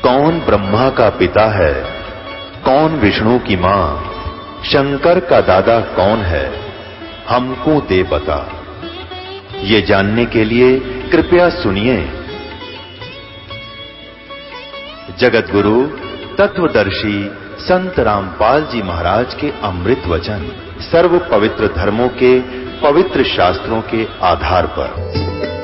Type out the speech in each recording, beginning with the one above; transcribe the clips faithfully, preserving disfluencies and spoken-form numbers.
कौन ब्रह्मा का पिता है, कौन विष्णु की मां, शंकर का दादा कौन है, हमको दे बता। ये जानने के लिए कृपया सुनिए। जगत गुरु तत्वदर्शी संत रामपाल जी महाराज के अमृत वचन सर्व पवित्र धर्मों के पवित्र शास्त्रों के आधार पर।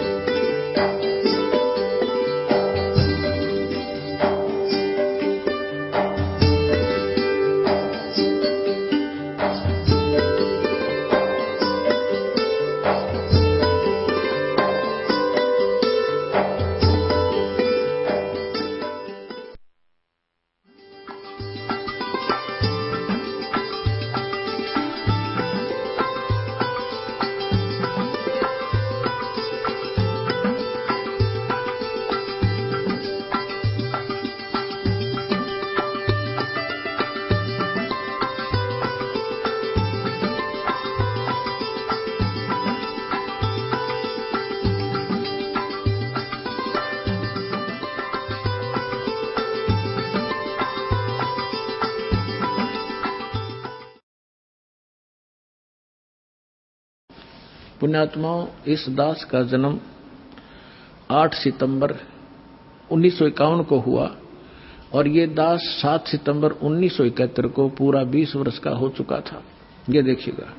पुण्यात्माओं, इस दास का जन्म आठ सितंबर उन्नीस सौ इक्यावन को हुआ और ये दास सात सितंबर उन्नीस सौ इकहत्तर को पूरा बीस वर्ष का हो चुका था। ये देखिएगा,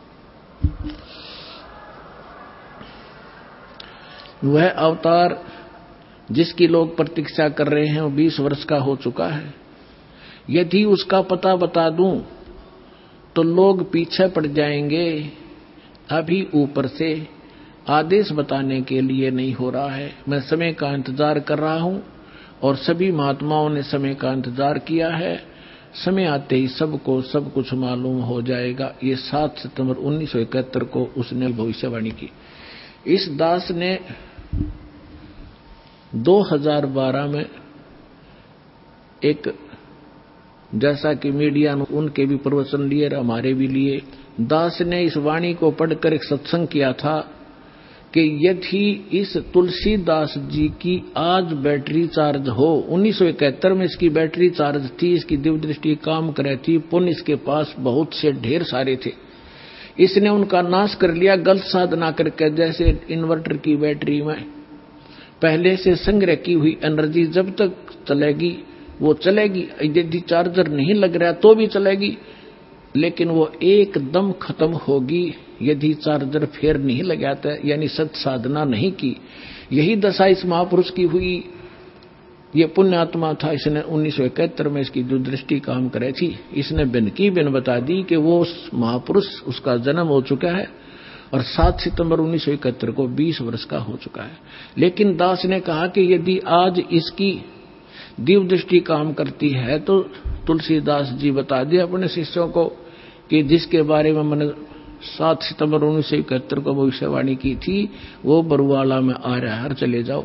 वह अवतार जिसकी लोग प्रतीक्षा कर रहे हैं वो बीस वर्ष का हो चुका है। यदि उसका पता बता दूं तो लोग पीछे पड़ जाएंगे। अभी ऊपर से आदेश बताने के लिए नहीं हो रहा है। मैं समय का इंतजार कर रहा हूं और सभी महात्माओं ने समय का इंतजार किया है। समय आते ही सबको सब कुछ मालूम हो जाएगा। ये सात सितंबर उन्नीस सौ इकहत्तर को उसने भविष्यवाणी की। इस दास ने दो हज़ार बारह में एक, जैसा कि मीडिया ने उनके भी प्रवचन लिए और हमारे भी लिए, दास ने इस वाणी को पढ़कर एक सत्संग किया था कि यदि इस तुलसीदास जी की आज बैटरी चार्ज हो, उन्नीस सौ इकहत्तर में इसकी बैटरी चार्ज थी, इसकी दिव्य दृष्टि काम करे थी, पुण्य इसके पास बहुत से ढेर सारे थे, इसने उनका नाश कर लिया गलत साधना करके। जैसे इन्वर्टर की बैटरी में पहले से संग्रह की हुई एनर्जी जब तक चलेगी वो चलेगी, यदि चार्जर नहीं लग रहा तो भी चलेगी, लेकिन वो एकदम खत्म होगी यदि चार्जर फेर नहीं लगाता, यानी सत साधना नहीं की। यही दशा इस महापुरुष की हुई। ये पुण्यात्मा था, इसने उन्नीस सौ इकहत्तर में इसकी जो दृष्टि काम करे थी, इसने बिन की बिन बता दी कि वो महापुरुष, उसका जन्म हो चुका है और सात सितंबर उन्नीस सौ इकहत्तर को बीस वर्ष का हो चुका है। लेकिन दास ने कहा कि यदि आज इसकी दिव्य दृष्टि काम करती है तो तुलसीदास जी बता दिए अपने शिष्यों को कि जिसके बारे में मैंने सात सितंबर उन्नीस सौ इकहत्तर को भविष्यवाणी की थी वो बरुवाला में आ रहा है, चले जाओ।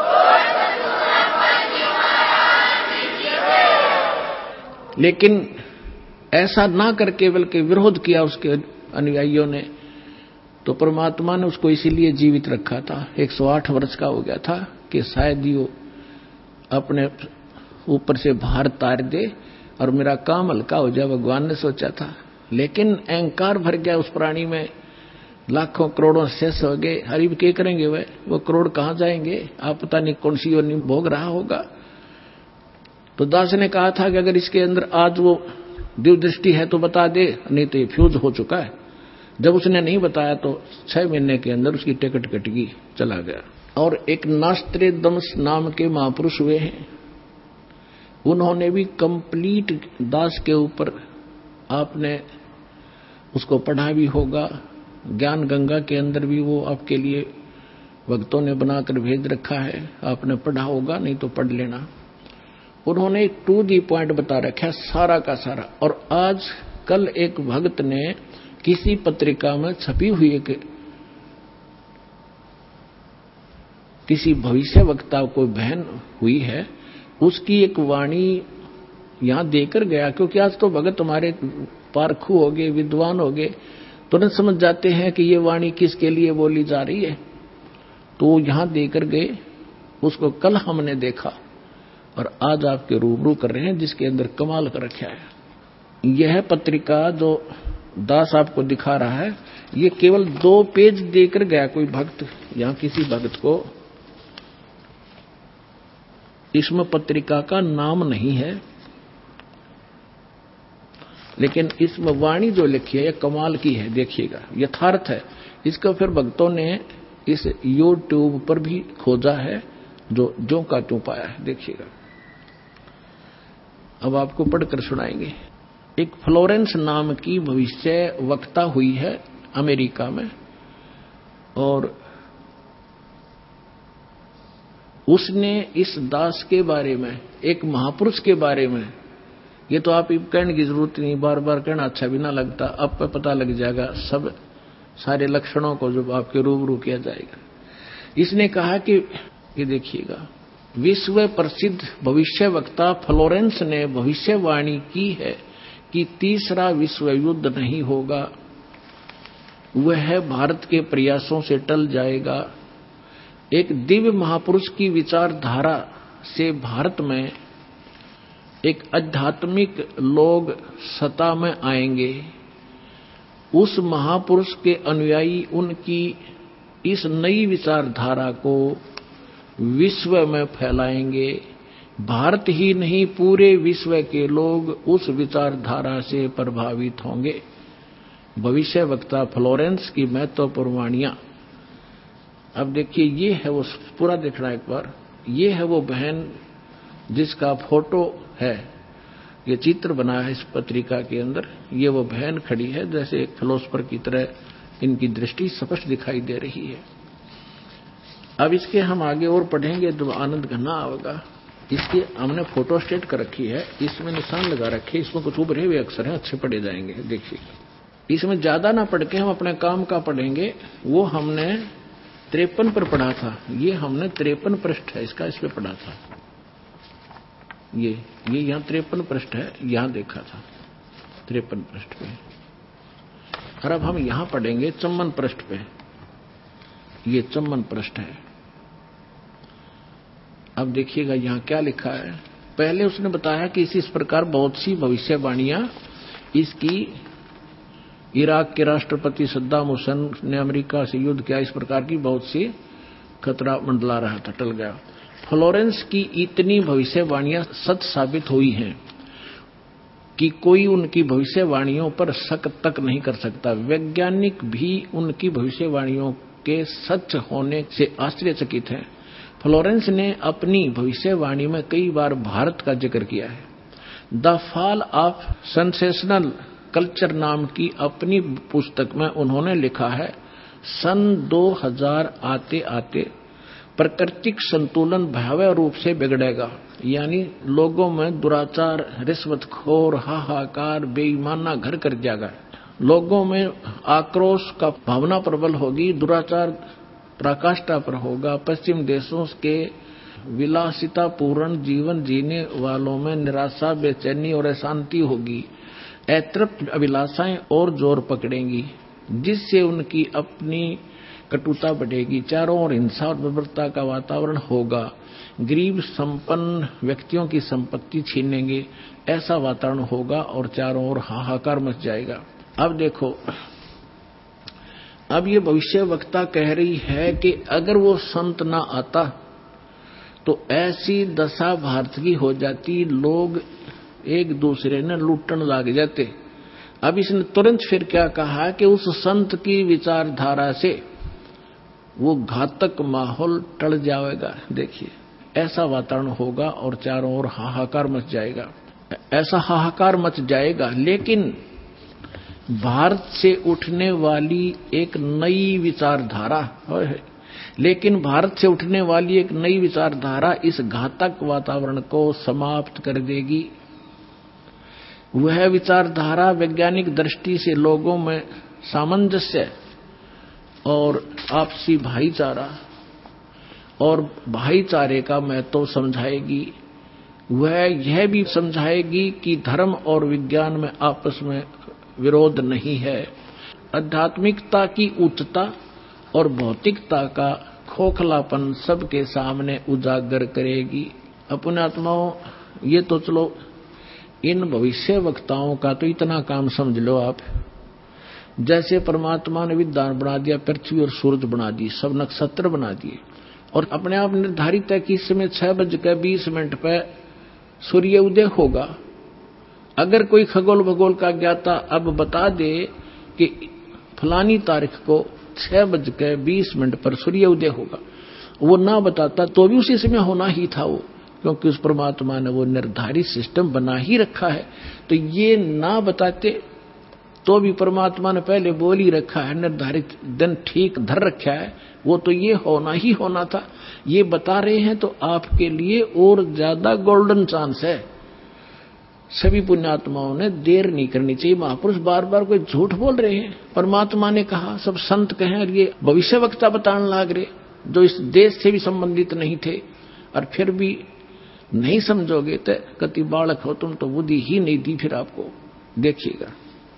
लेकिन ऐसा ना करके बल्कि विरोध किया उसके अनुयायियों ने, तो परमात्मा ने उसको इसीलिए जीवित रखा था। एक सौ आठ वर्ष का हो गया था कि शायद ही अपने ऊपर से भार तार दे और मेरा काम हल्का हो जाए, भगवान ने सोचा था। लेकिन अहंकार भर गया उस प्राणी में, लाखों करोड़ों शेष हो गए। हरिब क्या करेंगे वह वो करोड़ कहां जाएंगे, आप पता नहीं कौन सी योनि भोग रहा होगा। तो दास ने कहा था कि अगर इसके अंदर आज वो दिव्य दृष्टि है तो बता दे, नहीं तो ये फ्यूज हो चुका है। जब उसने नहीं बताया तो छह महीने के अंदर उसकी टिकट कट गई, चला गया। और एक नास्त्रे दमस नाम के महापुरुष हुए हैं, उन्होंने भी कंप्लीट दास के ऊपर, आपने उसको पढ़ा भी होगा, ज्ञान गंगा के अंदर भी वो आपके लिए भक्तों ने बनाकर भेज रखा है, आपने पढ़ा होगा, नहीं तो पढ़ लेना। उन्होंने एक टू दी पॉइंट बता रखा है सारा का सारा। और आज कल एक भक्त ने किसी पत्रिका में छपी हुई एक किसी भविष्य वक्ता को बहन हुई है, उसकी एक वाणी यहां देकर गया, क्योंकि आज तो भगत हमारे पारखू हो गए, विद्वान हो गए, तुरंत समझ जाते हैं कि ये वाणी किसके लिए बोली जा रही है। तो यहां देकर गए, उसको कल हमने देखा और आज आपके रूबरू कर रहे हैं, जिसके अंदर कमाल कर रखा है। यह पत्रिका जो दास आपको दिखा रहा है, ये केवल दो पेज देकर गया कोई भक्त, यहां किसी भक्त को इसमें पत्रिका का नाम नहीं है, लेकिन इसमें वाणी जो लिखी है ये कमाल की है। देखिएगा, यथार्थ है। इसका फिर भक्तों ने इस यूट्यूब पर भी खोजा है, जो जो का त्यों पाया है। देखिएगा, अब आपको पढ़कर सुनाएंगे। एक फ्लोरेंस नाम की भविष्य वक्ता हुई है अमेरिका में, और उसने इस दास के बारे में, एक महापुरुष के बारे में, ये तो आप कहने की जरूरत नहीं, बार बार कहना अच्छा भी ना लगता, अब पे पता लग जाएगा सब सारे लक्षणों को जब आपके रूबरू किया जाएगा। इसने कहा कि ये देखिएगा, विश्व प्रसिद्ध भविष्य वक्ता फ्लोरेंस ने भविष्यवाणी की है कि तीसरा विश्व युद्ध नहीं होगा, वह भारत के प्रयासों से टल जाएगा। एक दिव्य महापुरुष की विचारधारा से भारत में एक आध्यात्मिक लोग सत्ता में आएंगे। उस महापुरुष के अनुयायी उनकी इस नई विचारधारा को विश्व में फैलाएंगे। भारत ही नहीं, पूरे विश्व के लोग उस विचारधारा से प्रभावित होंगे। भविष्य वक्ता फ्लोरेंस की महत्वपूर्ण वाणियां। अब देखिए, ये है वो, पूरा देखना एक बार। ये है वो बहन जिसका फोटो है, ये चित्र बना है इस पत्रिका के अंदर। ये वो बहन खड़ी है, जैसे एक फिलोसफर की तरह इनकी दृष्टि स्पष्ट दिखाई दे रही है। अब इसके हम आगे और पढ़ेंगे तो आनंद घना आएगा। इसकी हमने फोटो स्टेट कर रखी है, इसमें निशान लगा रखे, इसमें कुछ उभरे हुए अक्षर हैं, अच्छे पढ़े जाएंगे। देखिए, इसमें ज्यादा ना पढ़ के हम अपने काम का पढ़ेंगे। वो हमने तिरपन पर पढ़ा था, ये हमने तिरपन पृष्ठ है इसका, इस पे पढ़ा था। ये ये यहाँ तिरपन पृष्ठ है, यहाँ देखा था तिरपन पृष्ठ पे। और अब हम यहाँ पढ़ेंगे चौवन पृष्ठ पे। ये चौवन पृष्ठ है। अब देखिएगा यहाँ क्या लिखा है। पहले उसने बताया कि इसी इस प्रकार बहुत सी भविष्यवाणियां इसकी, इराक के राष्ट्रपति सद्दाम हुसैन ने अमेरिका से युद्ध किया, इस प्रकार की बहुत सी खतरा मंडला रहा था, टल गया। फ्लोरेंस की इतनी भविष्यवाणियां सच साबित हुई हैं कि कोई उनकी भविष्यवाणियों पर शक तक नहीं कर सकता। वैज्ञानिक भी उनकी भविष्यवाणियों के सच होने से आश्चर्यचकित हैं। फ्लोरेंस ने अपनी भविष्यवाणी में कई बार भारत का जिक्र किया है। The fall of sensational culture नाम की अपनी पुस्तक में उन्होंने लिखा है, सन दो हज़ार आते आते प्राकृतिक संतुलन भयावह रूप से बिगड़ेगा। यानी लोगों में दुराचार, रिश्वतखोर, हाहाकार, बेईमाना घर कर जाएगा। लोगों में आक्रोश का भावना प्रबल होगी, दुराचार पराकाष्ठा पर होगा। पश्चिम देशों के विलासितापूर्ण जीवन जीने वालों में निराशा, बेचैनी और अशांति होगी। अतृप्त अभिलाषाएं और जोर पकड़ेंगी, जिससे उनकी अपनी कटुता बढ़ेगी। चारों ओर हिंसा और बर्बरता का वातावरण होगा। गरीब संपन्न व्यक्तियों की संपत्ति छीनेंगे, ऐसा वातावरण होगा और चारों ओर हाहाकार मच जाएगा। अब देखो, अब ये भविष्य वक्ता कह रही है कि अगर वो संत ना आता तो ऐसी दशा भारत की हो जाती, लोग एक दूसरे ने लूटने लग जाते। अब इसने तुरंत फिर क्या कहा कि उस संत की विचारधारा से वो घातक माहौल टल जाएगा। देखिए, ऐसा वातावरण होगा और चारों ओर हाहाकार मच जाएगा। ऐसा हाहाकार मच जाएगा, लेकिन भारत से उठने वाली एक नई विचारधारा है लेकिन भारत से उठने वाली एक नई विचारधारा इस घातक वातावरण को समाप्त कर देगी। वह विचारधारा वैज्ञानिक दृष्टि से लोगों में सामंजस्य और आपसी भाईचारा और भाईचारे का महत्व समझाएगी। वह यह भी समझाएगी कि धर्म और विज्ञान में आपस में विरोध नहीं है। आध्यात्मिकता की उच्चता और भौतिकता का खोखलापन सबके सामने उजागर करेगी। अपने आत्माओं, ये तो चलो इन भविष्य वक्ताओं का तो इतना काम समझ लो आप, जैसे परमात्मा ने विद्वान बना दिया, पृथ्वी और सूरज बना दी, सब नक्षत्र बना दिए, और अपने आप निर्धारित है कि इस समय छह बज के बीस मिनट पर सूर्य उदय होगा। अगर कोई खगोल भगोल का ज्ञाता अब बता दे कि फलानी तारीख को छह बज के बीस मिनट पर सूर्य उदय होगा, वो ना बताता तो भी उसी समय होना ही था वो, क्योंकि उस परमात्मा ने वो निर्धारित सिस्टम बना ही रखा है। तो ये ना बताते तो भी परमात्मा ने पहले बोल ही रखा है, निर्धारित दिन ठीक धर रखा है, वो तो ये होना ही होना था। ये बता रहे हैं तो आपके लिए और ज्यादा गोल्डन चांस है। सभी पुण्यात्माओं ने देर नहीं करनी चाहिए। महापुरुष बार बार कोई झूठ बोल रहे हैं, परमात्मा ने कहा, सब संत कहें, और ये भविष्य वक्ता बताने लाग रहे जो इस देश से भी संबंधित नहीं थे, और फिर भी नहीं समझोगे तो कति बालक हो तुम, तो बुद्धि ही नहीं दी फिर आपको। देखिएगा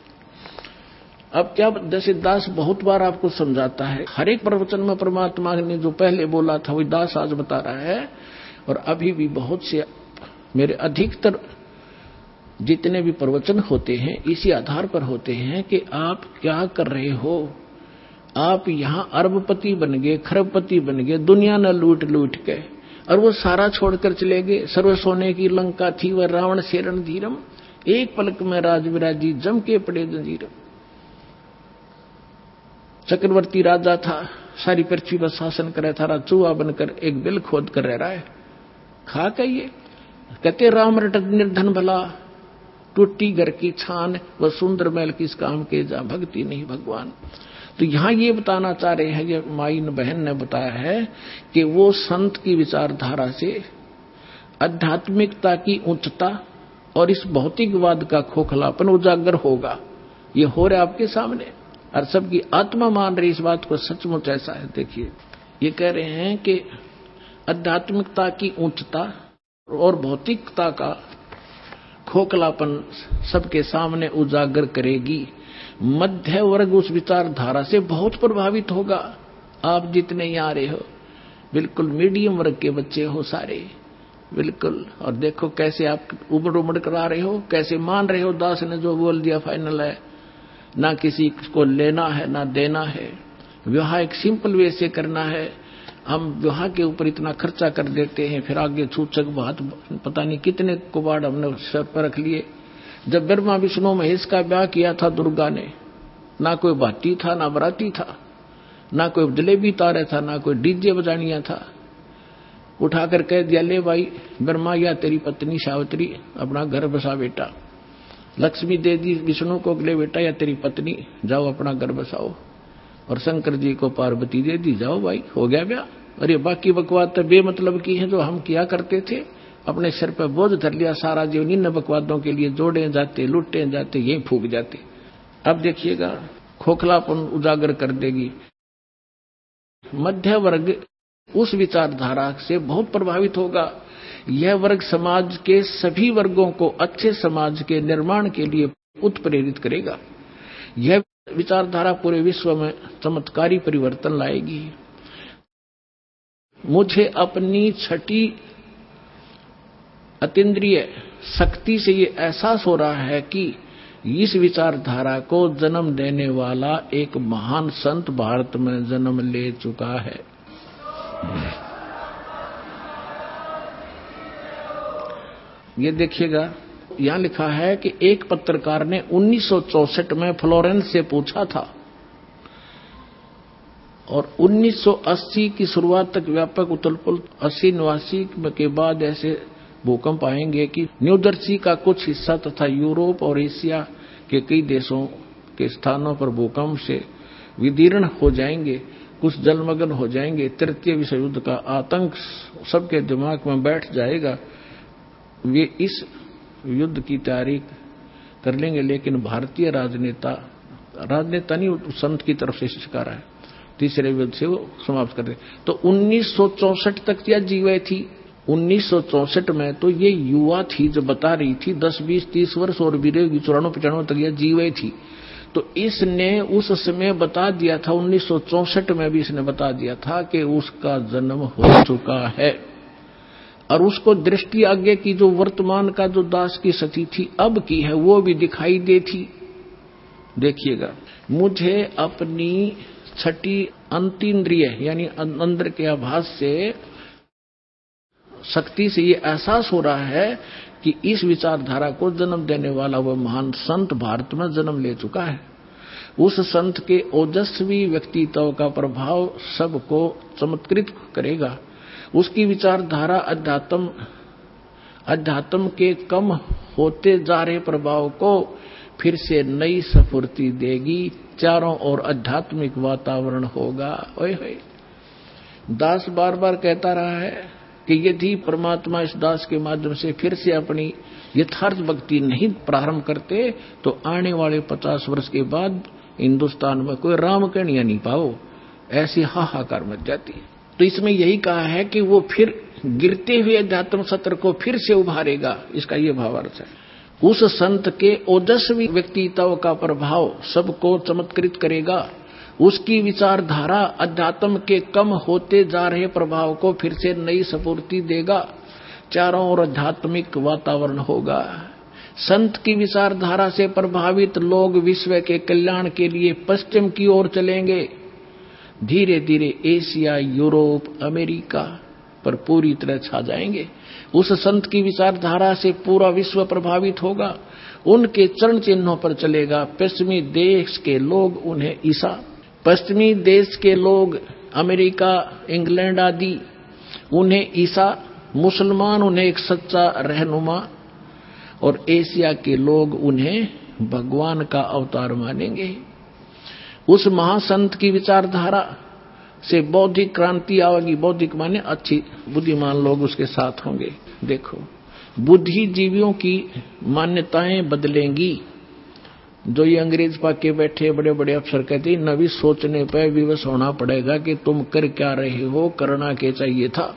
अब क्या, जैसे दास बहुत बार आपको समझाता है, हर एक प्रवचन में परमात्मा ने जो पहले बोला था वही दास आज बता रहा है। और अभी भी बहुत से मेरे अधिकतर जितने भी प्रवचन होते हैं इसी आधार पर होते हैं कि आप क्या कर रहे हो। आप यहां अरबपति बन गए, खरबपति बन गए, दुनिया न लूट लूट के, और वो सारा छोड़कर चले गए। सर्व सोने की लंका थी वह रावण से रणधीरम, एक पलक में राज विराजी जम के पड़े जंजीरम। चक्रवर्ती राजा था, सारी पृथ्वी पर शासन करे, थारा चूहा बनकर एक बिल खोद कर रह रहा है। खा कहिए कहते राम रट निर्धन भला, टूटी घर की छान, वह सुंदर महल किस काम के, जा भक्ति नहीं भगवान। तो यहां ये बताना चाह रहे हैं, ये माइन बहन ने बताया है कि वो संत की विचारधारा से आध्यात्मिकता की उच्चता और इस भौतिकवाद का खोखलापन उजागर होगा। ये हो रहा है आपके सामने, और सबकी आत्मा मान रही इस बात को, सचमुच ऐसा है। देखिए ये कह रहे हैं कि आध्यात्मिकता की उच्चता और भौतिकता का खोखलापन सबके सामने उजागर करेगी। मध्य वर्ग उस विचारधारा से बहुत प्रभावित होगा। आप जितने यहाँ आ रहे हो बिल्कुल मीडियम वर्ग के बच्चे हो सारे, बिल्कुल। और देखो कैसे आप उमड़ उमड़ कर आ रहे हो, कैसे मान रहे हो दास ने जो बोल दिया फाइनल है, ना किसी को लेना है ना देना है। विवाह एक सिंपल वे से करना है। हम विवाह के ऊपर इतना खर्चा कर देते हैं, फिर आगे सूचक बात पता नहीं कितने कुबाड़ हमने सर पर रख लिए। जब ब्रह्मा विष्णु महेश का ब्याह किया था दुर्गा ने, ना कोई भाती था ना बराती था, ना कोई जलेबी तारे था, ना कोई डीजे बजानिया था। उठाकर कह दिया, ले भाई ब्रह्मा या तेरी पत्नी सावित्री अपना घर बसा बेटा। लक्ष्मी दे दी विष्णु को, ले बेटा या तेरी पत्नी जाओ अपना घर बसाओ। और शंकर जी को पार्वती दे दी, जाओ भाई हो गया ब्याह। और ये बाकी बकवाद तो बेमतलब की है जो हम किया करते थे, अपने सिर पर बोझ धर लिया सारा जीवन इन बकवादों के लिए, जोड़े जाते लुटे जाते यही फूक जाते। अब देखिएगा खोखलापन उजागर कर देगी। मध्य वर्ग उस विचारधारा से बहुत प्रभावित होगा। यह वर्ग समाज के सभी वर्गों को अच्छे समाज के निर्माण के लिए उत्प्रेरित करेगा। यह विचारधारा पूरे विश्व में चमत्कारी परिवर्तन लाएगी। मुझे अपनी छठी अतीन्द्रिय शक्ति से ये एहसास हो रहा है कि इस विचारधारा को जन्म देने वाला एक महान संत भारत में जन्म ले चुका है। ये देखिएगा यहां लिखा है कि एक पत्रकार ने उन्नीस सौ चौसठ में फ्लोरेंस से पूछा था और उन्नीस सौ अस्सी की शुरुआत तक व्यापक उथलपुथल, अस्सी नवासी के बाद ऐसे भूकंप आएंगे कि न्यू जर्सी का कुछ हिस्सा तथा यूरोप और एशिया के कई देशों के स्थानों पर भूकंप से विदीर्ण हो जाएंगे, कुछ जलमग्न हो जाएंगे। तृतीय विश्व युद्ध का आतंक सबके दिमाग में बैठ जाएगा। वे इस युद्ध की तैयारी कर लेंगे, लेकिन भारतीय राजनेता राजनेता नहीं संत की तरफ से शिकारा है, तीसरे युद्ध से वो समाप्त कर दे। तो उन्नीस सौ चौसठ तक यह जीवे थी। उन्नीस सौ चौसठ में तो ये युवा थी जो बता रही थी, दस बीस तीस वर्ष और भी रहेगी, चौरानवे पचानवे तक यह जीवे थी। तो इसने उस समय बता दिया था, उन्नीस सौ चौसठ में भी इसने बता दिया था कि उसका जन्म हो चुका है। और उसको दृष्टि आगे की जो वर्तमान का जो दास की स्थिति थी अब की है वो भी दिखाई देती। देखिएगा, मुझे अपनी छठी अंतीन्द्रिय यानी अंदर के आभास से शक्ति से ये एहसास हो रहा है कि इस विचारधारा को जन्म देने वाला वह महान संत भारत में जन्म ले चुका है। उस संत के ओजस्वी व्यक्तित्व का प्रभाव सबको चमत्कृत करेगा। उसकी विचारधारा अध्यात्म अध्यात्म के कम होते जा रहे प्रभाव को फिर से नई स्फूर्ति देगी। चारों ओर आध्यात्मिक वातावरण होगा। ओए होए, दास बार बार कहता रहा है कि यदि परमात्मा इस दास के माध्यम से फिर से अपनी यथार्थ भक्ति नहीं प्रारंभ करते तो आने वाले पचास वर्ष के बाद हिंदुस्तान में कोई राम कहानियां नहीं पाओ, ऐसी हाहाकार मच जाती। तो इसमें यही कहा है कि वो फिर गिरते हुए अध्यात्म सत्र को फिर से उभारेगा, इसका ये भावार्थ है। उस संत के ओजस्वी व्यक्तित्व का प्रभाव सबको चमत्कृत करेगा। उसकी विचारधारा अध्यात्म के कम होते जा रहे प्रभाव को फिर से नई स्फूर्ति देगा। चारों ओर आध्यात्मिक वातावरण होगा। संत की विचारधारा से प्रभावित लोग विश्व के कल्याण के लिए पश्चिम की ओर चलेंगे। धीरे धीरे एशिया, यूरोप, अमेरिका पर पूरी तरह छा जाएंगे। उस संत की विचारधारा से पूरा विश्व प्रभावित होगा। उनके चरण चिन्हों पर चलेगा। पश्चिमी देश के लोग उन्हें ईसा पश्चिमी देश के लोग अमेरिका, इंग्लैंड आदि उन्हें ईसा, मुसलमान उन्हें एक सच्चा रहनुमा और एशिया के लोग उन्हें भगवान का अवतार मानेंगे। उस महासंत की विचारधारा से बौद्धिक क्रांति आएगी। बौद्धिक माने अच्छी बुद्धिमान लोग उसके साथ होंगे। देखो, बुद्धिजीवियों की मान्यताएं बदलेंगी। जो ये अंग्रेज पाके बैठे बड़े बड़े अफसर कहते हैं नवी सोचने पर विवश होना पड़ेगा कि तुम कर क्या रहे हो, करना क्या चाहिए था।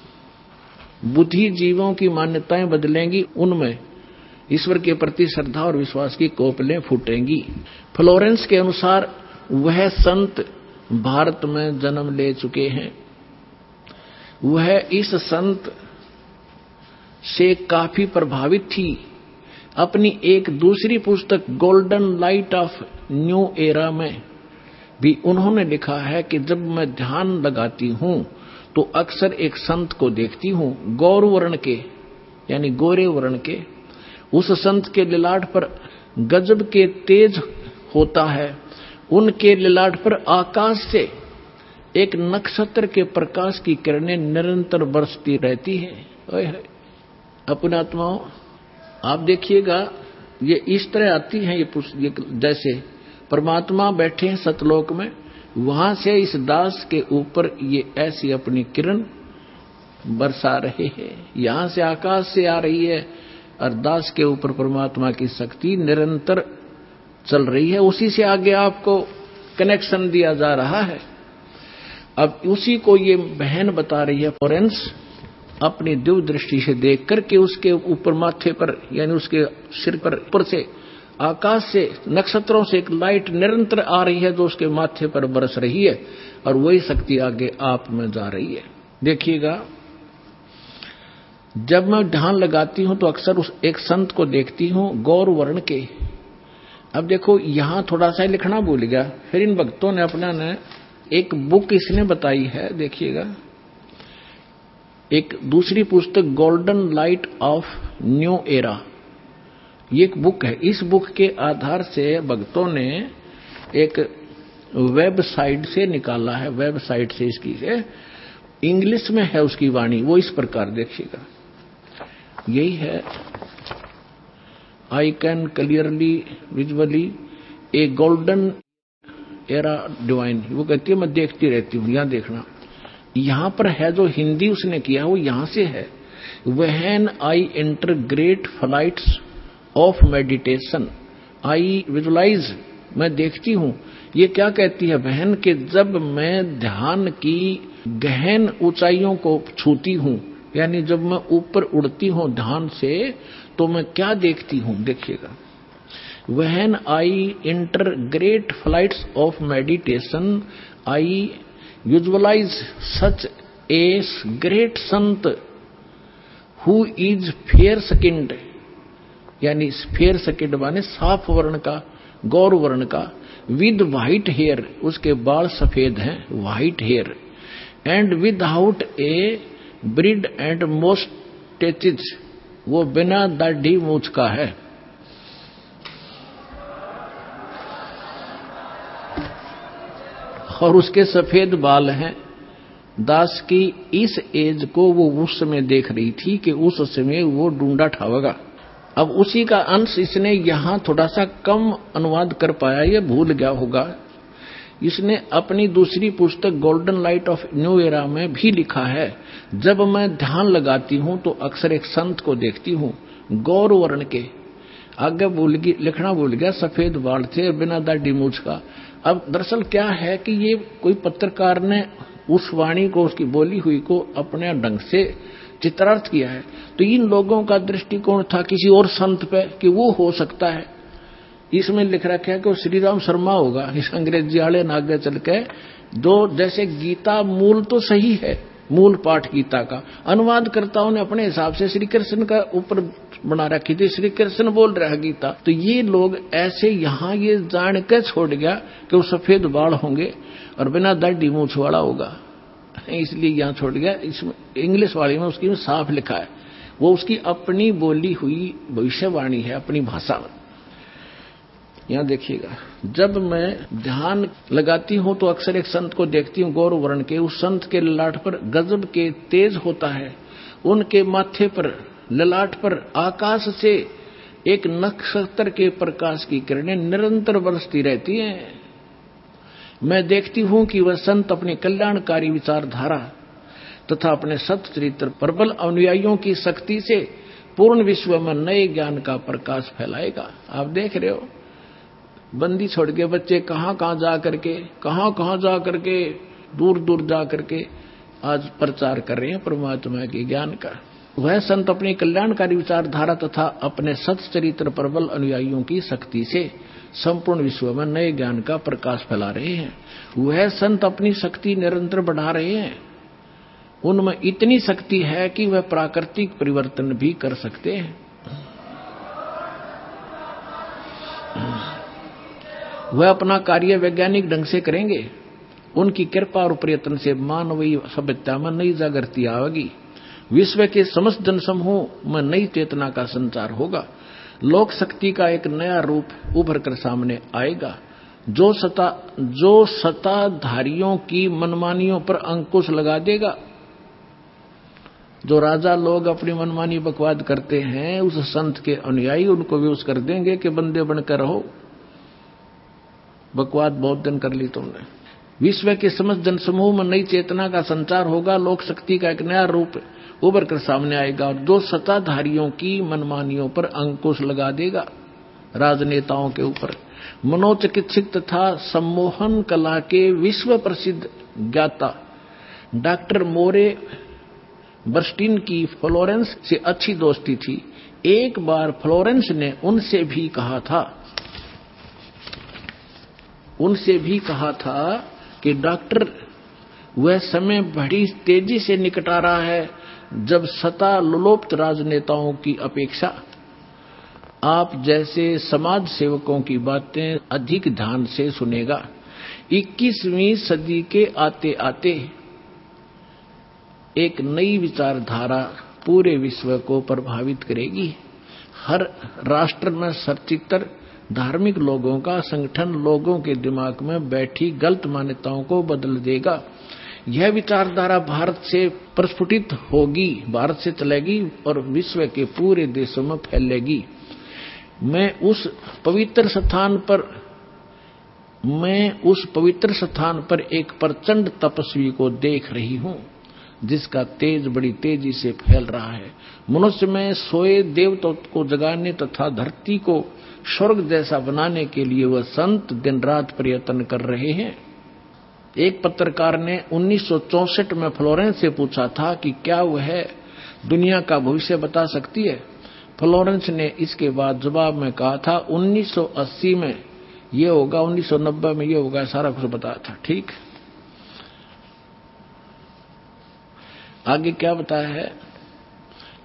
बुद्धिजीवियों की मान्यताएं बदलेंगी। उनमें ईश्वर के प्रति श्रद्धा और विश्वास की कोपलें फूटेंगी। फ्लोरेंस के अनुसार वह संत भारत में जन्म ले चुके हैं। वह इस संत से काफी प्रभावित थी। अपनी एक दूसरी पुस्तक golden light of new era में भी उन्होंने लिखा है कि जब मैं ध्यान लगाती हूं तो अक्सर एक संत को देखती हूं, गौर वर्ण के यानी गोरे वर्ण के। उस संत के ललाट पर गजब के तेज होता है। उनके ललाट पर आकाश से एक नक्षत्र के प्रकाश की किरणें निरंतर बरसती रहती है। अपने आत्माओं, आप देखिएगा ये इस तरह आती है। ये, ये जैसे परमात्मा बैठे हैं सतलोक में, वहां से इस दास के ऊपर ये ऐसी अपनी किरण बरसा रहे हैं। यहां से आकाश से आ रही है और दास के ऊपर परमात्मा की शक्ति निरंतर चल रही है। उसी से आगे आपको कनेक्शन दिया जा रहा है। अब उसी को ये बहन बता रही है फ्लोरेंस, अपनी दिव्य दृष्टि से देख करके उसके ऊपर माथे पर यानी उसके सिर पर ऊपर से आकाश से नक्षत्रों से एक लाइट निरंतर आ रही है जो उसके माथे पर बरस रही है और वही शक्ति आगे आप में जा रही है। देखिएगा, जब मैं ध्यान लगाती हूं तो अक्सर उस एक संत को देखती हूं गौर वर्ण के। अब देखो यहां थोड़ा सा लिखना भूल गया। फिर इन भक्तों ने अपना ने एक बुक इसने बताई है। देखिएगा, एक दूसरी पुस्तक golden light of new era, ये एक बुक है। इस बुक के आधार से भक्तों ने एक वेबसाइट से निकाला है। वेबसाइट से इसकी है, इंग्लिश में है उसकी वाणी। वो इस प्रकार देखिएगा, यही है। I can clearly visually a golden era divine. वो कहती है मैं देखती रहती हूँ। यहां देखना, यहां पर है जो हिंदी उसने किया वो यहां से है। When I enter great flights of meditation I visualise, मैं देखती हूं। ये क्या कहती है बहन कि जब मैं ध्यान की गहन ऊंचाइयों को छूती हूं, यानी जब मैं ऊपर उड़ती हूं ध्यान से, तो मैं क्या देखती हूं। देखिएगा, when I enter great flights of meditation I visualise such a great sant who is fair skinned, यानी फेयर स्किन्ड माने साफ वर्ण का, गौर वर्ण का, विद व्हाइट हेयर, उसके बाल सफेद हैं, white hair, and without a beard and moustaches, वो बिना दाढ़ी मूछ का है। और उसके सफेद बाल हैं। दास की इस एज को वो उस समय देख रही थी कि उस समय वो ढूंढा ठावेगा। अब उसी का अंश इसने यहां थोड़ा सा कम अनुवाद कर पाया, ये भूल गया होगा। इसने अपनी दूसरी पुस्तक golden light of new era में भी लिखा है, जब मैं ध्यान लगाती हूं तो अक्सर एक संत को देखती हूं, गौर वर्ण के, आगे भूल गई, लिखना भूल गया, सफेद बाल थे, बिना दाढ़ी मूछ का। अब दरअसल क्या है कि ये कोई पत्रकार ने उस वाणी को, उसकी बोली हुई को अपने ढंग से चित्रार्थ किया है, तो इन लोगों का दृष्टिकोण था किसी और संत पे कि वो हो सकता है। इसमें लिख रखा है कि वो श्री राम शर्मा होगा। इस अंग्रेजी वाले ने आगे चल के दो, जैसे गीता मूल तो सही है, मूल पाठ गीता का, अनुवादकर्ताओं ने अपने हिसाब से श्री कृष्ण का ऊपर बना रखी थी, श्री कृष्ण बोल रहा है गीता, तो ये लोग ऐसे यहां ये जान के छोड़ गया कि वो सफेद बाल होंगे और बिना दाढ़ी मूछ वाला होगा, इसलिए यहां छोड़ गया। इसमें इंग्लिश वाली में उसकी में साफ लिखा है, वो उसकी अपनी बोली हुई भविष्यवाणी है, अपनी भाषा में। यहां देखिएगा, जब मैं ध्यान लगाती हूं तो अक्सर एक संत को देखती हूं गौर वर्ण के, उस संत के ललाट पर गजब के तेज होता है, उनके माथे पर ललाट पर आकाश से एक नक्षत्र के प्रकाश की किरणें निरंतर बरसती रहती हैं। मैं देखती हूं कि वह संत अपनी कल्याणकारी विचारधारा तथा अपने सत चरित्र प्रबल अनुयायियों की शक्ति से पूर्ण विश्व में नए ज्ञान का प्रकाश फैलाएगा। आप देख रहे हो, बंदी छोड़ के बच्चे कहां कहां जा करके, कहां कहां जा करके, दूर दूर जा करके आज प्रचार कर रहे हैं परमात्मा के ज्ञान का। वह संत अपनी कल्याणकारी विचारधारा तथा अपने सत चरित्र प्रबल अनुयायियों की शक्ति से संपूर्ण विश्व में नए ज्ञान का प्रकाश फैला रहे हैं। वह संत अपनी शक्ति निरंतर बढ़ा रहे हैं, उनमें इतनी शक्ति है कि वह प्राकृतिक परिवर्तन भी कर सकते हैं। वह अपना कार्य वैज्ञानिक ढंग से करेंगे। उनकी कृपा और प्रयत्न से मानवीय सभ्यता में नई जागृति आएगी। विश्व के समस्त जनसमूह में नई चेतना का संचार होगा। लोक शक्ति का एक नया रूप उभर कर सामने आएगा, जो सत्ता जो सत्ताधारियों की मनमानियों पर अंकुश लगा देगा। जो राजा लोग अपनी मनमानी बकवाद करते हैं, उस संत के अनुयायी उनको विवश कर देंगे कि बंदे बनकर रहो, बकवाद बहुत दिन कर ली तुमने। विश्व के समस्त जनसमूह में नई चेतना का संचार होगा, लोक शक्ति का एक नया रूप उभर कर सामने आएगा और जो सत्ताधारियों की मनमानियों पर अंकुश लगा देगा, राजनेताओं के ऊपर। मनोचिकित्सक तथा सम्मोहन कला के विश्व प्रसिद्ध ज्ञाता डॉक्टर मोरे बर्स्टीन की फ्लोरेंस से अच्छी दोस्ती थी। एक बार फ्लोरेंस ने उनसे भी कहा था उनसे भी कहा था कि डॉक्टर, वह समय बड़ी तेजी से निकट आ रहा है जब सत्ता लोलुप्त राजनेताओं की अपेक्षा आप जैसे समाज सेवकों की बातें अधिक ध्यान से सुनेगा। इक्कीसवीं सदी के आते आते एक नई विचारधारा पूरे विश्व को प्रभावित करेगी। हर राष्ट्र में सचित्र धार्मिक लोगों का संगठन लोगों के दिमाग में बैठी गलत मान्यताओं को बदल देगा। यह विचारधारा भारत से प्रस्फुटित होगी, भारत से चलेगी और विश्व के पूरे देशों में फैलेगी। मैं उस पवित्र स्थान पर मैं उस पवित्र स्थान पर एक प्रचंड तपस्वी को देख रही हूं, जिसका तेज बड़ी तेजी से फैल रहा है। मनुष्य में सोए देवताओं को जगाने तथा धरती को स्वर्ग जैसा बनाने के लिए वह संत दिन रात प्रयत्न कर रहे हैं। एक पत्रकार ने उन्नीस सौ चौसठ में फ्लोरेंस से पूछा था कि क्या वह दुनिया का भविष्य बता सकती है। फ्लोरेंस ने इसके बाद जवाब में कहा था, उन्नीस सौ अस्सी में ये होगा, उन्नीस सौ नब्बे में ये होगा, सारा कुछ बताया था। ठीक, आगे क्या बताया है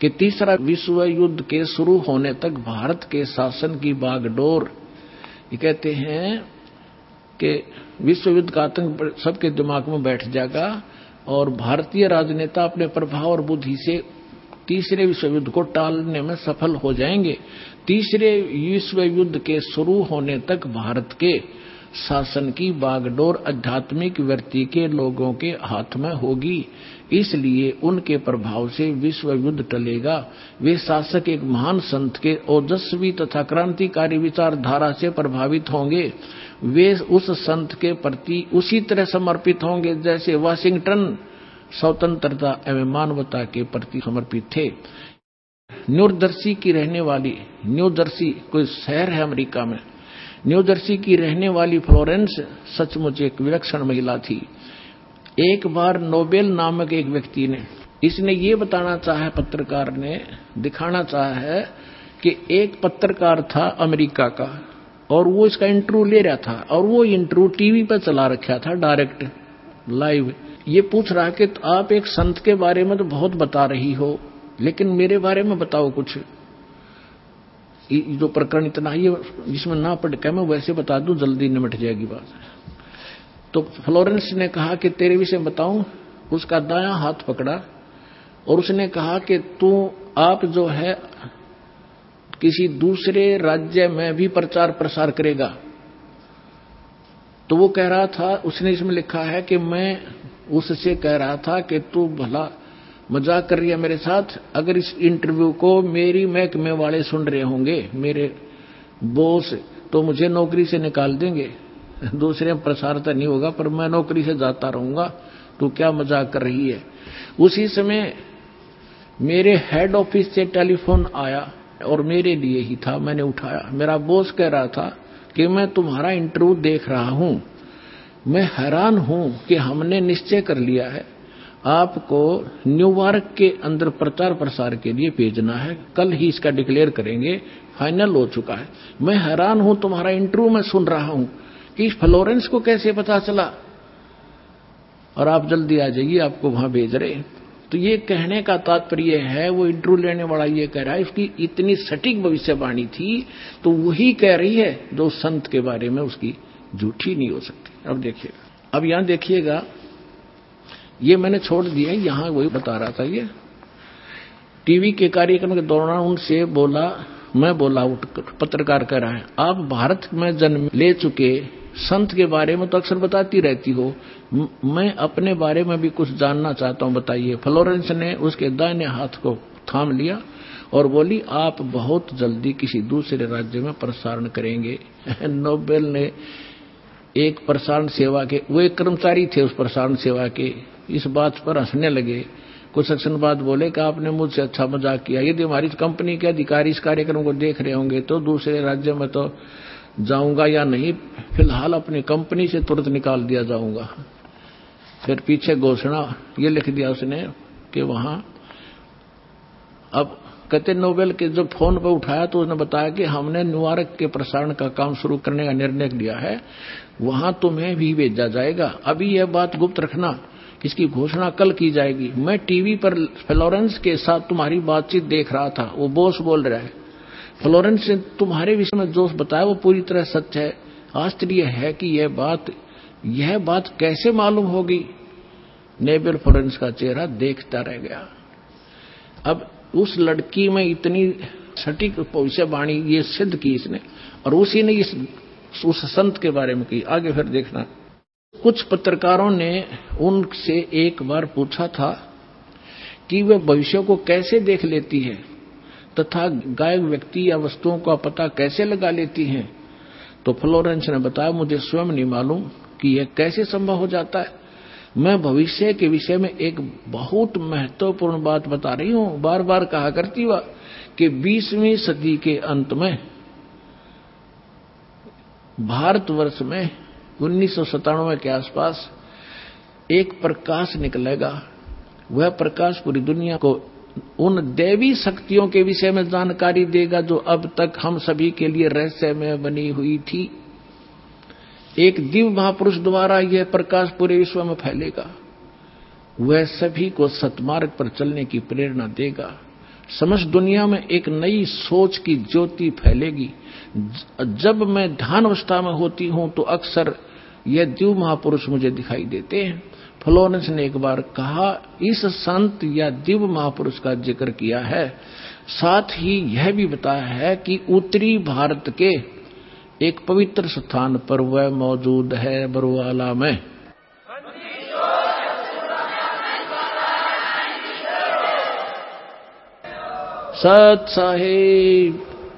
कि तीसरा विश्व युद्ध के शुरू होने तक भारत के शासन की बागडोर, ये कहते हैं कि विश्व युद्ध का आतंक सबके दिमाग में बैठ जाएगा और भारतीय राजनेता अपने प्रभाव और बुद्धि से तीसरे विश्व युद्ध को टालने में सफल हो जाएंगे। तीसरे विश्व युद्ध के शुरू होने तक भारत के शासन की बागडोर आध्यात्मिक वृत्ति के लोगों के हाथ में होगी, इसलिए उनके प्रभाव से विश्व युद्ध टलेगा। वे शासक एक महान संत के ओजस्वी तथा क्रांतिकारी विचारधारा से प्रभावित होंगे। वे उस संत के प्रति उसी तरह समर्पित होंगे जैसे वाशिंगटन स्वतंत्रता एवं मानवता के प्रति समर्पित थे। न्यू जर्सी की रहने वाली, न्यू जर्सी कोई शहर है अमेरिका में, न्यू जर्सी की रहने वाली फ्लोरेंस सचमुच एक विलक्षण महिला थी। एक बार नोबेल नामक एक व्यक्ति ने, इसने ये बताना चाहा, पत्रकार ने दिखाना चाहा है कि एक पत्रकार था अमेरिका का और वो इसका इंटरव्यू ले रहा था और वो इंटरव्यू टीवी पर चला रखा था डायरेक्ट लाइव। ये पूछ रहा कि तो आप एक संत के बारे में तो बहुत बता रही हो, लेकिन मेरे बारे में बताओ कुछ, जो प्रकरण इतना ये जिसमें ना पढ़ के मैं वैसे बता दूं जल्दी निमट जाएगी बात। तो फ्लोरेंस ने कहा कि तेरे विषय बताऊं। उसका दायां हाथ पकड़ा और उसने कहा कि तू आप जो है किसी दूसरे राज्य में भी प्रचार प्रसार करेगा। तो वो कह रहा था, उसने इसमें लिखा है कि मैं उससे कह रहा था कि तू भला मजाक कर रही है मेरे साथ, अगर इस इंटरव्यू को मेरी महकमे वाले सुन रहे होंगे, मेरे बॉस, तो मुझे नौकरी से निकाल देंगे। दूसरे में प्रसार तो नहीं होगा पर मैं नौकरी से जाता रहूंगा, तू क्या मजाक कर रही है। उसी समय मेरे हेड ऑफिस से टेलीफोन आया और मेरे लिए ही था, मैंने उठाया। मेरा बॉस कह रहा था कि मैं तुम्हारा इंटरव्यू देख रहा हूं, मैं हैरान हूं कि हमने निश्चय कर लिया है आपको न्यूयॉर्क के अंदर प्रचार प्रसार के लिए भेजना है, कल ही इसका डिक्लेयर करेंगे, फाइनल हो चुका है। मैं हैरान हूं, तुम्हारा इंटरव्यू मैं सुन रहा हूं कि फ्लोरेंस को कैसे पता चला और आप जल्दी आ जाइए, आपको वहां भेज रहे। तो ये कहने का तात्पर्य है, वो इंटरव्यू लेने वाला ये कह रहा है उसकी इतनी सटीक भविष्यवाणी थी तो वही कह रही है जो संत के बारे में उसकी झूठी नहीं हो सकती। अब देखिएगा, अब यहां देखिएगा, ये मैंने छोड़ दिया, यहां वही बता रहा था। ये टीवी के कार्यक्रम के दौरान उनसे बोला, मैं बोला, पत्रकार कह रहा है, आप भारत में जन्म ले चुके संत के बारे में तो अक्सर बताती रहती हो, मैं अपने बारे में भी कुछ जानना चाहता हूं, बताइए। फ्लोरेंस ने उसके दाहिने हाथ को थाम लिया और बोली, आप बहुत जल्दी किसी दूसरे राज्य में प्रसारण करेंगे। नोबेल ने एक प्रसारण सेवा के, वो एक कर्मचारी थे उस प्रसारण सेवा के, इस बात पर हंसने लगे। कुछ क्षण बाद बोले कि आपने मुझसे अच्छा मजाक किया, यदि हमारी कंपनी के अधिकारी इस कार्यक्रम को देख रहे होंगे तो दूसरे राज्य में तो जाऊंगा या नहीं, फिलहाल अपनी कंपनी से तुरंत निकाल दिया जाऊंगा। फिर पीछे घोषणा ये लिख दिया उसने कि वहां, अब कहते नोबेल के जब फोन पर उठाया तो उसने बताया कि हमने न्यूयॉर्क के प्रसारण का काम शुरू करने का निर्णय लिया है, वहां तुम्हें भी भेजा जाएगा। अभी यह बात गुप्त रखना, इसकी घोषणा कल की जाएगी। मैं टीवी पर फ्लोरेंस के साथ तुम्हारी बातचीत देख रहा था, वो बॉस बोल रहा है, फ्लोरेंस ने तुम्हारे विषय में जो बताया वो पूरी तरह सच है। आश्चर्य है कि यह बात यह बात कैसे मालूम होगी। नोबेल फ्लोरेंस का चेहरा देखता रह गया। अब उस लड़की में इतनी सटीक भविष्यवाणी ये सिद्ध की इसने, और उसी ने इस उस संत के बारे में की। आगे फिर देखना, कुछ पत्रकारों ने उनसे एक बार पूछा था कि वे भविष्य को कैसे देख लेती है तथा गायब व्यक्ति या वस्तुओं का पता कैसे लगा लेती हैं। तो फ्लोरेंस ने बताया, मुझे स्वयं नहीं मालूम कि यह कैसे संभव हो जाता है। मैं भविष्य के विषय में एक बहुत महत्वपूर्ण बात बता रही हूं। बार बार कहा करती हुआ कि बीसवीं सदी के अंत में भारतवर्ष में उन्नीस सौ सतानवे के आसपास एक प्रकाश निकलेगा। वह प्रकाश पूरी दुनिया को उन दैवी शक्तियों के विषय में जानकारी देगा जो अब तक हम सभी के लिए रहस्य में बनी हुई थी। एक दिव्य महापुरुष द्वारा यह प्रकाश पूरे विश्व में फैलेगा। वह सभी को सत्मार्ग पर चलने की प्रेरणा देगा। समस्त दुनिया में एक नई सोच की ज्योति फैलेगी। जब मैं ध्यान अवस्था में होती हूं तो अक्सर ये दिव्य महापुरुष मुझे दिखाई देते हैं। फ्लोरेंस ने एक बार कहा, इस संत या दिव्य महापुरुष का जिक्र किया है, साथ ही यह भी बताया है कि उत्तरी भारत के एक पवित्र स्थान पर वह मौजूद है, बरवाला में। सत साहिब,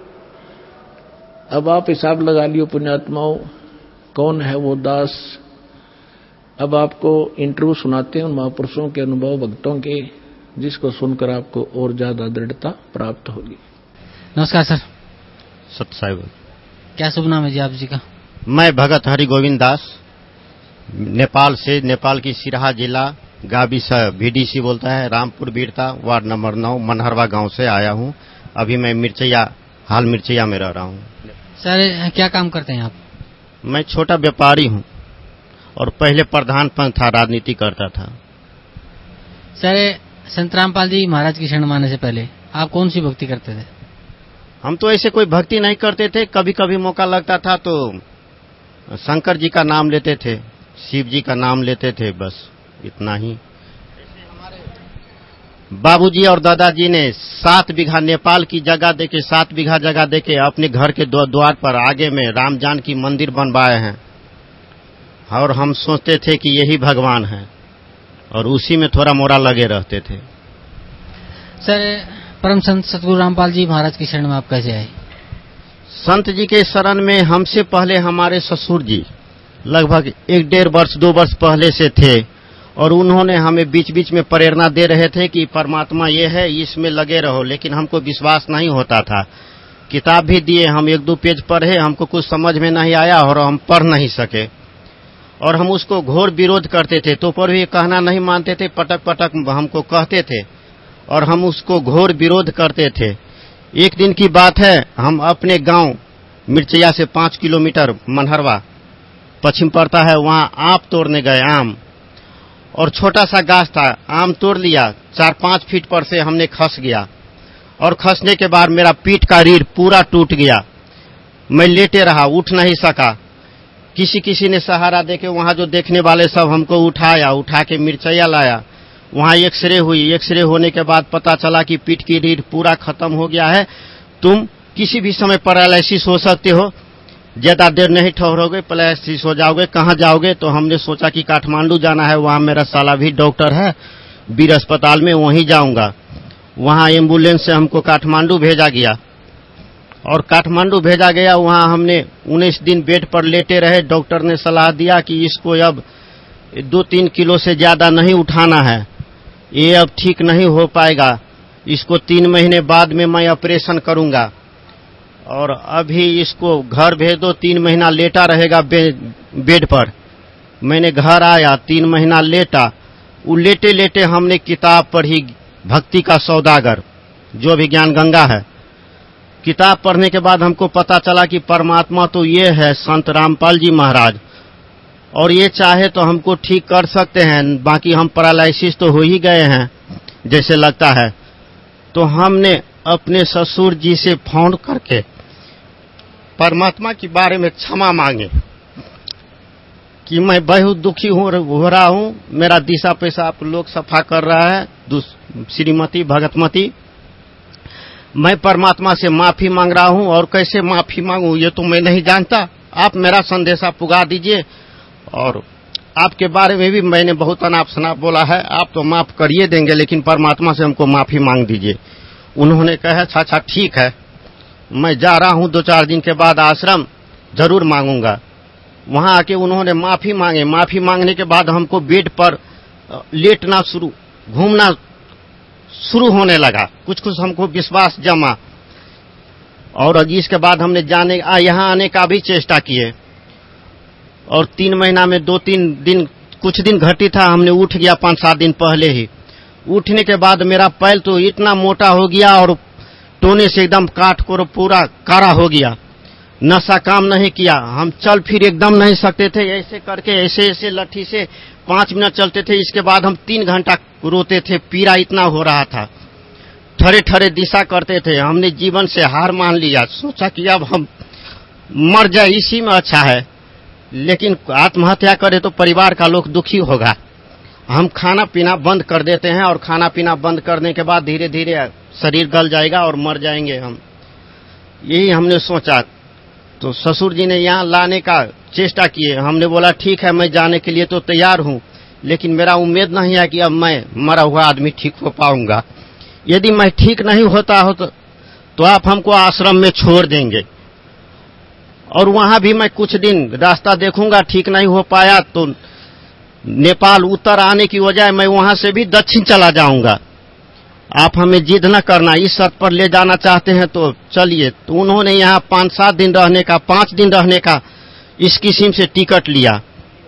अब आप हिसाब लगा लियो पुण्यात्माओं, कौन है वो दास। अब आपको इंटरव्यू सुनाते हैं उन महापुरुषों के अनुभव, भक्तों के, जिसको सुनकर आपको और ज्यादा दृढ़ता प्राप्त होगी। नमस्कार सर। सत साहिब। क्या शुभ नाम है जी आप जी का? मैं भगत हरि गोविंद दास, नेपाल से, नेपाल की सिराहा जिला गाविस वीडीसी बोलता है, रामपुर बीरता, वार्ड नंबर नौ, मनहरवा गांव से आया हूं। अभी मैं मिर्चैया, हाल मिर्चैया में रह रहा हूं। सर क्या काम करते हैं आप? मैं छोटा व्यापारी हूं और पहले प्रधान पंच था, राजनीति करता था। सर संत रामपाल जी महाराज की शरण माने से पहले आप कौन सी भक्ति करते थे? हम तो ऐसे कोई भक्ति नहीं करते थे, कभी कभी मौका लगता था तो शंकर जी का नाम लेते थे, शिव जी का नाम लेते थे, बस इतना ही। बाबूजी और दादाजी ने सात बीघा नेपाल की जगह देके, सात बीघा जगह देके अपने घर के द्वार पर आगे में रामजान की मंदिर बनवाए हैं और हम सोचते थे कि यही भगवान है और उसी में थोड़ा मोड़ा लगे रहते थे। सर परम संत सतगुरु रामपाल जी महाराज की शरण में आप कैसे आए? संत जी के शरण में हमसे पहले हमारे ससुर जी लगभग एक डेढ़ वर्ष दो वर्ष पहले से थे और उन्होंने हमें बीच बीच में प्रेरणा दे रहे थे कि परमात्मा ये है, इसमें लगे रहो, लेकिन हमको विश्वास नहीं होता था। किताब भी दिए, हम एक दो पेज पढ़े, हमको कुछ समझ में नहीं आया और हम पढ़ नहीं सके और हम उसको घोर विरोध करते थे। तो पर भी कहना नहीं मानते थे, पटक पटक हमको कहते थे और हम उसको घोर विरोध करते थे। एक दिन की बात है, हम अपने गांव मिर्चैया से पांच किलोमीटर मनहरवा पश्चिम पड़ता है, वहां आम तोड़ने गए। आम और छोटा सा गाछ था, आम तोड़ लिया, चार पांच फीट पर से हमने खस गया और खसने के बाद मेरा पीठ का रीढ़ पूरा टूट गया। मैं लेटे रहा, उठ नहीं सका। किसी किसी ने सहारा देके, वहां जो देखने वाले सब हमको उठाया, उठा के मिर्चैया लाया। वहां एक्सरे हुई, एक्सरे होने के बाद पता चला कि पीठ की रीढ़ पूरा खत्म हो गया है, तुम किसी भी समय पैरालिसिस हो सकते हो, ज्यादा देर नहीं ठहरोगे पैरालिसिस हो जाओगे। कहाँ जाओगे? तो हमने सोचा कि काठमांडू जाना है, वहां मेरा साला भी डॉक्टर है वीर अस्पताल में, वहीं जाऊंगा। वहां एम्बुलेंस से हमको काठमांडू भेजा गया और काठमांडू भेजा गया। वहां हमने उन्नीस दिन बेड पर लेटे रहे। डॉक्टर ने सलाह दिया कि इसको अब दो तीन किलो से ज्यादा नहीं उठाना है, ये अब ठीक नहीं हो पाएगा, इसको तीन महीने बाद में मैं ऑपरेशन करूंगा और अभी इसको घर भेज दो, तीन महीना लेटा रहेगा बेड पर। मैंने घर आया, तीन महीना लेटा। वो लेटे लेटे हमने किताब पढ़ी, भक्ति का सौदागर, जो भी ज्ञान गंगा है। किताब पढ़ने के बाद हमको पता चला कि परमात्मा तो ये है संत रामपाल जी महाराज, और ये चाहे तो हमको ठीक कर सकते हैं, बाकी हम पैरालिसिस तो हो ही गए हैं जैसे लगता है। तो हमने अपने ससुर जी से फोन करके परमात्मा के बारे में क्षमा मांगे कि मैं बहुत दुखी हो रहा हूं, मेरा दिशा पैसा आप लोग सफा कर रहा है श्रीमती भगतमती, मैं परमात्मा से माफी मांग रहा हूं और कैसे माफी मांगू ये तो मैं नहीं जानता, आप मेरा संदेशा पुगा दीजिए। और आपके बारे में भी मैंने बहुत अनाप शनाप बोला है, आप तो माफ करिए देंगे, लेकिन परमात्मा से हमको माफी मांग दीजिए। उन्होंने कहा अच्छा अच्छा ठीक है, मैं जा रहा हूं, दो चार दिन के बाद आश्रम जरूर मांगूंगा। वहां आके उन्होंने माफी मांगे। माफी मांगने के बाद हमको बेड पर लेटना शुरू, घूमना शुरू होने लगा, कुछ कुछ हमको विश्वास जमा। और इसके बाद हमने जाने यहाँ आने का भी चेष्टा किए और तीन महीना में दो तीन दिन कुछ दिन घटी था, हमने उठ गया पांच सात दिन पहले ही। उठने के बाद मेरा पैर तो इतना मोटा हो गया और टोने से एकदम काट को पूरा कारा हो गया, नशा काम नहीं किया, हम चल फिर एकदम नहीं सकते थे। ऐसे करके ऐसे ऐसे लट्ठी से पांच मिनट चलते थे, इसके बाद हम तीन घंटा रोते थे, पीड़ा इतना हो रहा था। ठरे ठरे दिशा करते थे। हमने जीवन से हार मान लिया, सोचा कि अब हम मर जाए इसी में अच्छा है, लेकिन आत्महत्या करे तो परिवार का लोग दुखी होगा। हम खाना पीना बंद कर देते हैं और खाना पीना बंद करने के बाद धीरे धीरे शरीर गल जाएगा और मर जाएंगे हम, यही हमने सोचा। तो ससुर जी ने यहाँ लाने का चेष्टा किए। हमने बोला ठीक है, मैं जाने के लिए तो तैयार हूँ, लेकिन मेरा उम्मीद नहीं है कि अब मैं मरा हुआ आदमी ठीक हो पाऊंगा। यदि मैं ठीक नहीं होता हो तो, तो आप हमको आश्रम में छोड़ देंगे और वहां भी मैं कुछ दिन रास्ता देखूंगा। ठीक नहीं हो पाया तो नेपाल उत्तर आने की वजह मैं वहां से भी दक्षिण चला जाऊंगा। आप हमें जिद न करना, इस शर्त पर ले जाना चाहते हैं तो चलिए। तो उन्होंने यहाँ पांच सात दिन रहने का, पांच दिन रहने का इस किस्म से टिकट लिया।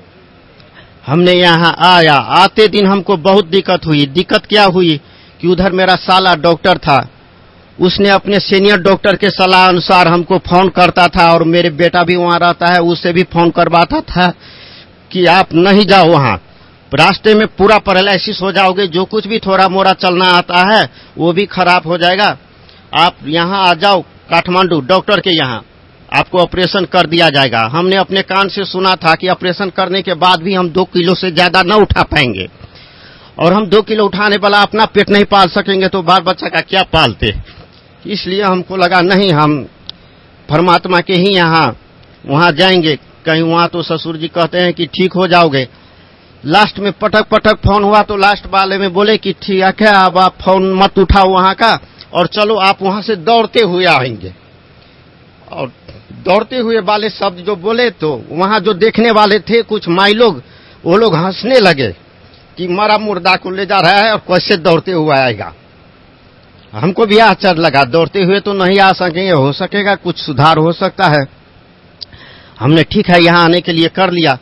हमने यहाँ आया, आते दिन हमको बहुत दिक्कत हुई। दिक्कत क्या हुई कि उधर मेरा साला डॉक्टर था, उसने अपने सीनियर डॉक्टर के सलाह अनुसार हमको फोन करता था और मेरे बेटा भी वहां रहता है, उससे भी फोन करवाता था कि आप नहीं जाओ वहां, रास्ते में पूरा पैरालिसिस हो जाओगे, जो कुछ भी थोड़ा मोड़ा चलना आता है वो भी खराब हो जाएगा, आप यहाँ आ जाओ काठमांडू डॉक्टर के यहाँ, आपको ऑपरेशन कर दिया जाएगा। हमने अपने कान से सुना था कि ऑपरेशन करने के बाद भी हम दो किलो से ज्यादा न उठा पाएंगे, और हम दो किलो उठाने वाला अपना पेट नहीं पाल सकेंगे तो बाल बच्चा का क्या पालते। इसलिए हमको लगा नहीं, हम परमात्मा के ही यहाँ वहां जाएंगे कहीं। वहां तो ससुर जी कहते हैं कि ठीक हो जाओगे। लास्ट में पटक पटक फोन हुआ तो लास्ट वाले में बोले कि ठीक है, अब आप फोन मत उठाओ वहां का, और चलो आप वहां से दौड़ते हुए आएंगे। और दौड़ते हुए वाले शब्द जो बोले तो वहां जो देखने वाले थे कुछ माई लोग, वो लोग हंसने लगे कि मरा मुर्दा को ले जा रहा है और कैसे दौड़ते हुए आएगा। हमको भी आश्चर्य लगा, दौड़ते हुए तो नहीं आ सकेंगे, हो सकेगा कुछ सुधार हो सकता है। हमने ठीक है यहाँ आने के लिए कर लिया,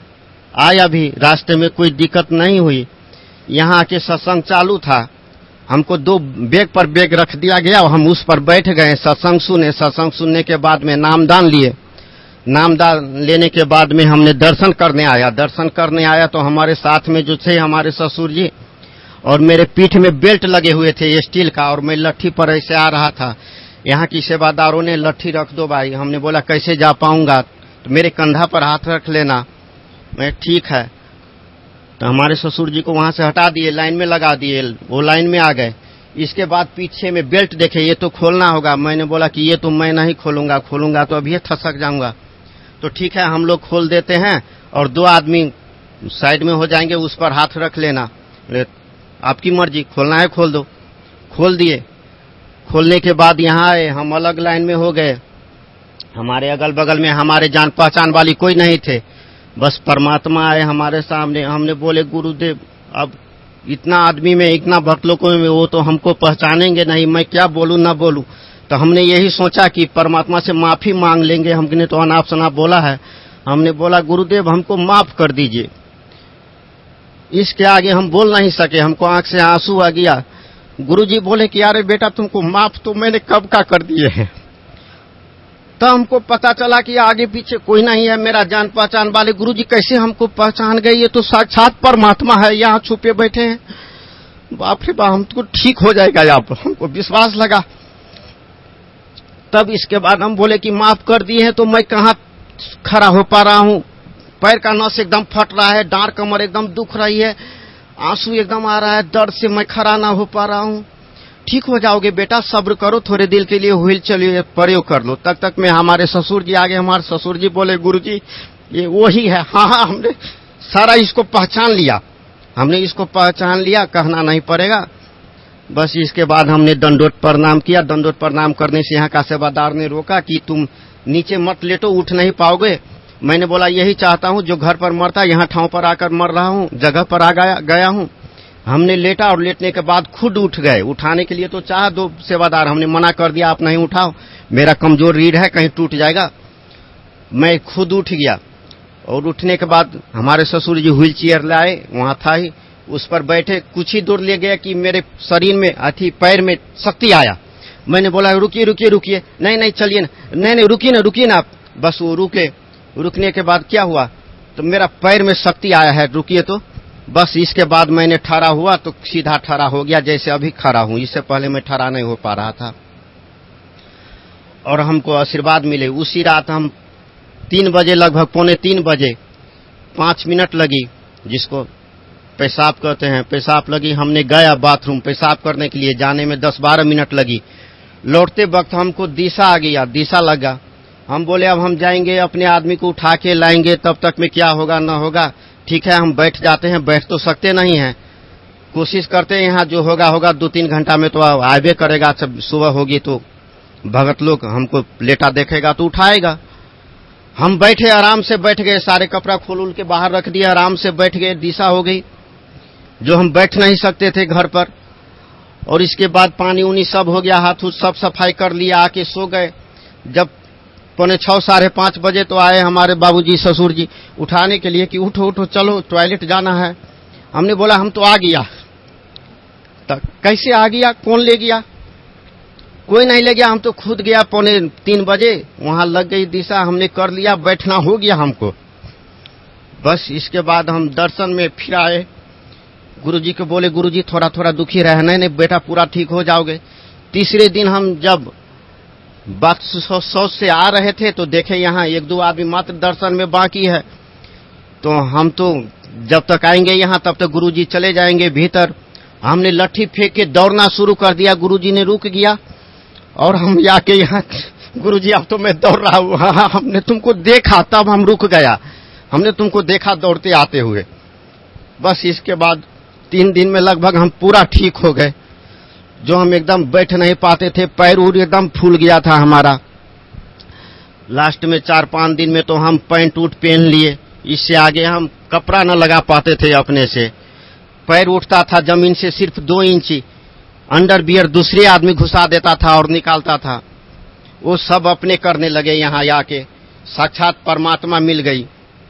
आया भी, रास्ते में कोई दिक्कत नहीं हुई। यहाँ आके सत्संग चालू था, हमको दो बैग पर बैग रख दिया गया और हम उस पर बैठ गए, सत्संग सुने। सत्संग सुनने के बाद में नामदान लिए। नामदान लेने के बाद में हमने दर्शन करने आया। दर्शन करने आया तो हमारे साथ में जो थे हमारे ससुर जी, और मेरे पीठ में बेल्ट लगे हुए थे स्टील का, और मैं लट्ठी पर ऐसे आ रहा था। यहाँ की सेवादारों ने लट्ठी रख दो भाई। हमने बोला कैसे जा पाऊंगा, तो मेरे कंधा पर हाथ रख लेना। मैं ठीक है, तो हमारे ससुर जी को वहां से हटा दिए, लाइन में लगा दिए, वो लाइन में आ गए। इसके बाद पीछे में बेल्ट देखे, ये तो खोलना होगा। मैंने बोला कि ये तो मैं नहीं खोलूंगा, खोलूंगा तो अभी थसक जाऊंगा। तो ठीक है, हम लोग खोल देते हैं और दो आदमी साइड में हो जाएंगे, उस पर हाथ रख लेना, आपकी मर्जी, खोलना है खोल दो। खोल दिए। खोलने के बाद यहाँ आए, हम अलग लाइन में हो गए। हमारे अगल बगल में हमारे जान पहचान वाली कोई नहीं थे, बस परमात्मा आए हमारे सामने। हमने बोले गुरुदेव, अब इतना आदमी में, इतना भक्त लोगों में, वो तो हमको पहचानेंगे नहीं, मैं क्या बोलूं ना बोलूं। तो हमने यही सोचा कि परमात्मा से माफी मांग लेंगे। हमने तो अनाप शनाप बोला है। हमने बोला गुरुदेव हमको माफ कर दीजिए। इसके आगे हम बोल नहीं सके, हमको आंख से आंसू आ गया। गुरुजी बोले कि अरे बेटा तुमको माफ तो मैंने कब का कर दिए हैं। तो हमको पता चला कि आगे पीछे कोई नहीं है मेरा जान पहचान वाले। गुरुजी कैसे हमको पहचान गए, ये तो साक्षात परमात्मा है, यहाँ छुपे बैठे हैं। बाप रे बाप, हमको ठीक हो जाएगा यहाँ पर, हमको विश्वास लगा। तब इसके बाद हम बोले कि माफ कर दिए हैं तो मैं कहाँ खड़ा हो पा रहा हूँ, पैर का नस एकदम फट रहा है, डांड कमर एकदम दुख रही है, आंसू एकदम आ रहा है, दर्द से मैं खड़ा ना हो पा रहा हूँ। ठीक हो जाओगे बेटा, सब्र करो, थोड़े दिल के लिए व्हील चलिए प्रयोग कर लो। तक तक में हमारे ससुर जी आगे। हमारे ससुर जी बोले गुरुजी ये वही है। हाँ हाँ, हमने सारा इसको पहचान लिया, हमने इसको पहचान लिया, कहना नहीं पड़ेगा। बस इसके बाद हमने दंडोत प्रणाम किया। दंडोत प्रणाम करने से यहाँ का सेवादार ने रोका कि तुम नीचे मत लेटो, उठ नहीं पाओगे। मैंने बोला यही चाहता हूँ, जो घर पर मरता यहाँ ठाव पर आकर मर रहा हूँ, जगह पर आ गया गया हूँ। हमने लेटा और लेटने के बाद खुद उठ गए। उठाने के लिए तो चाह दो सेवादार, हमने मना कर दिया, आप नहीं उठाओ, मेरा कमजोर रीढ़ है, कहीं टूट जाएगा। मैं खुद उठ गया और उठने के बाद हमारे ससुर जी व्हील चेयर लाए, वहां था ही, उस पर बैठे। कुछ ही दूर ले गया कि मेरे शरीर में अथी पैर में शक्ति आया। मैंने बोला रुकिए रुकिए रुकिए, नहीं नहीं चलिए ना, नहीं नहीं रुकिए ना रुकिए ना। बस वो रुके। रुकने के बाद क्या हुआ, तो मेरा पैर में शक्ति आया है, रुकिए तो। बस इसके बाद मैंने ठहरा हुआ तो सीधा ठहरा हो गया, जैसे अभी खड़ा हूं। इससे पहले मैं ठहरा नहीं हो पा रहा था और हमको आशीर्वाद मिले। उसी रात हम तीन बजे लगभग पौने तीन बजे पांच मिनट लगी, जिसको पेशाब कहते हैं, पेशाब लगी। हमने गया बाथरूम पेशाब करने के लिए, जाने में दस बारह मिनट लगी। लौटते वक्त हमको दिशा आ गया, दिशा लगा। हम बोले अब हम जाएंगे अपने आदमी को उठा के लाएंगे, तब तक में क्या होगा न होगा। ठीक है हम बैठ जाते हैं, बैठ तो सकते नहीं हैं, कोशिश करते हैं यहाँ जो होगा होगा, दो तीन घंटा में तो आवे करेगा। सब सुबह होगी तो भगत लोग हमको लेटा देखेगा तो उठाएगा। हम बैठे, आराम से बैठ गए, सारे कपड़ा खोल उल के बाहर रख दिया, आराम से बैठ गए। दिशा हो गई जो हम बैठ नहीं सकते थे घर पर। और इसके बाद पानी उनी सब हो गया, हाथ उथ सब सफाई कर लिया, आके सो गए। जब पौने छह साढ़े पांच बजे तो आए हमारे बाबूजी ससुर जी उठाने के लिए कि उठो उठो चलो टॉयलेट जाना है। हमने बोला हम तो आ गया। तो कैसे आ गया, कौन ले गया? कोई नहीं ले गया, हम तो खुद गया। पौने तीन बजे वहां लग गई दिशा, हमने कर लिया, बैठना हो गया हमको। बस इसके बाद हम दर्शन में फिर आए, गुरुजी को बोले गुरुजी थोड़ा थोड़ा दुखी रहना, नहीं बेटा पूरा ठीक हो जाओगे। तीसरे दिन हम जब बक्स सौच से आ रहे थे तो देखे यहाँ एक दो आदमी मात्र दर्शन में बाकी है। तो हम तो जब तक आएंगे यहाँ तब तक गुरुजी चले जाएंगे भीतर। हमने लट्ठी फेंक के दौड़ना शुरू कर दिया, गुरुजी ने रुक गया और हम आके यहाँ गुरुजी अब तो मैं दौड़ रहा हूँ। हाँ हमने तुमको देखा तब हम रुक गया, हमने तुमको देखा दौड़ते आते हुए। बस इसके बाद तीन दिन में लगभग हम पूरा ठीक हो गए, जो हम एकदम बैठ नहीं पाते थे, पैर उर एकदम फूल गया था हमारा। लास्ट में चार पांच दिन में तो हम पैंट उठ पहन लिए, इससे आगे हम कपड़ा न लगा पाते थे अपने से। पैर उठता था जमीन से सिर्फ दो इंची, अंडर बियर दूसरे आदमी घुसा देता था और निकालता था। वो सब अपने करने लगे, यहाँ आके साक्षात परमात्मा मिल गई।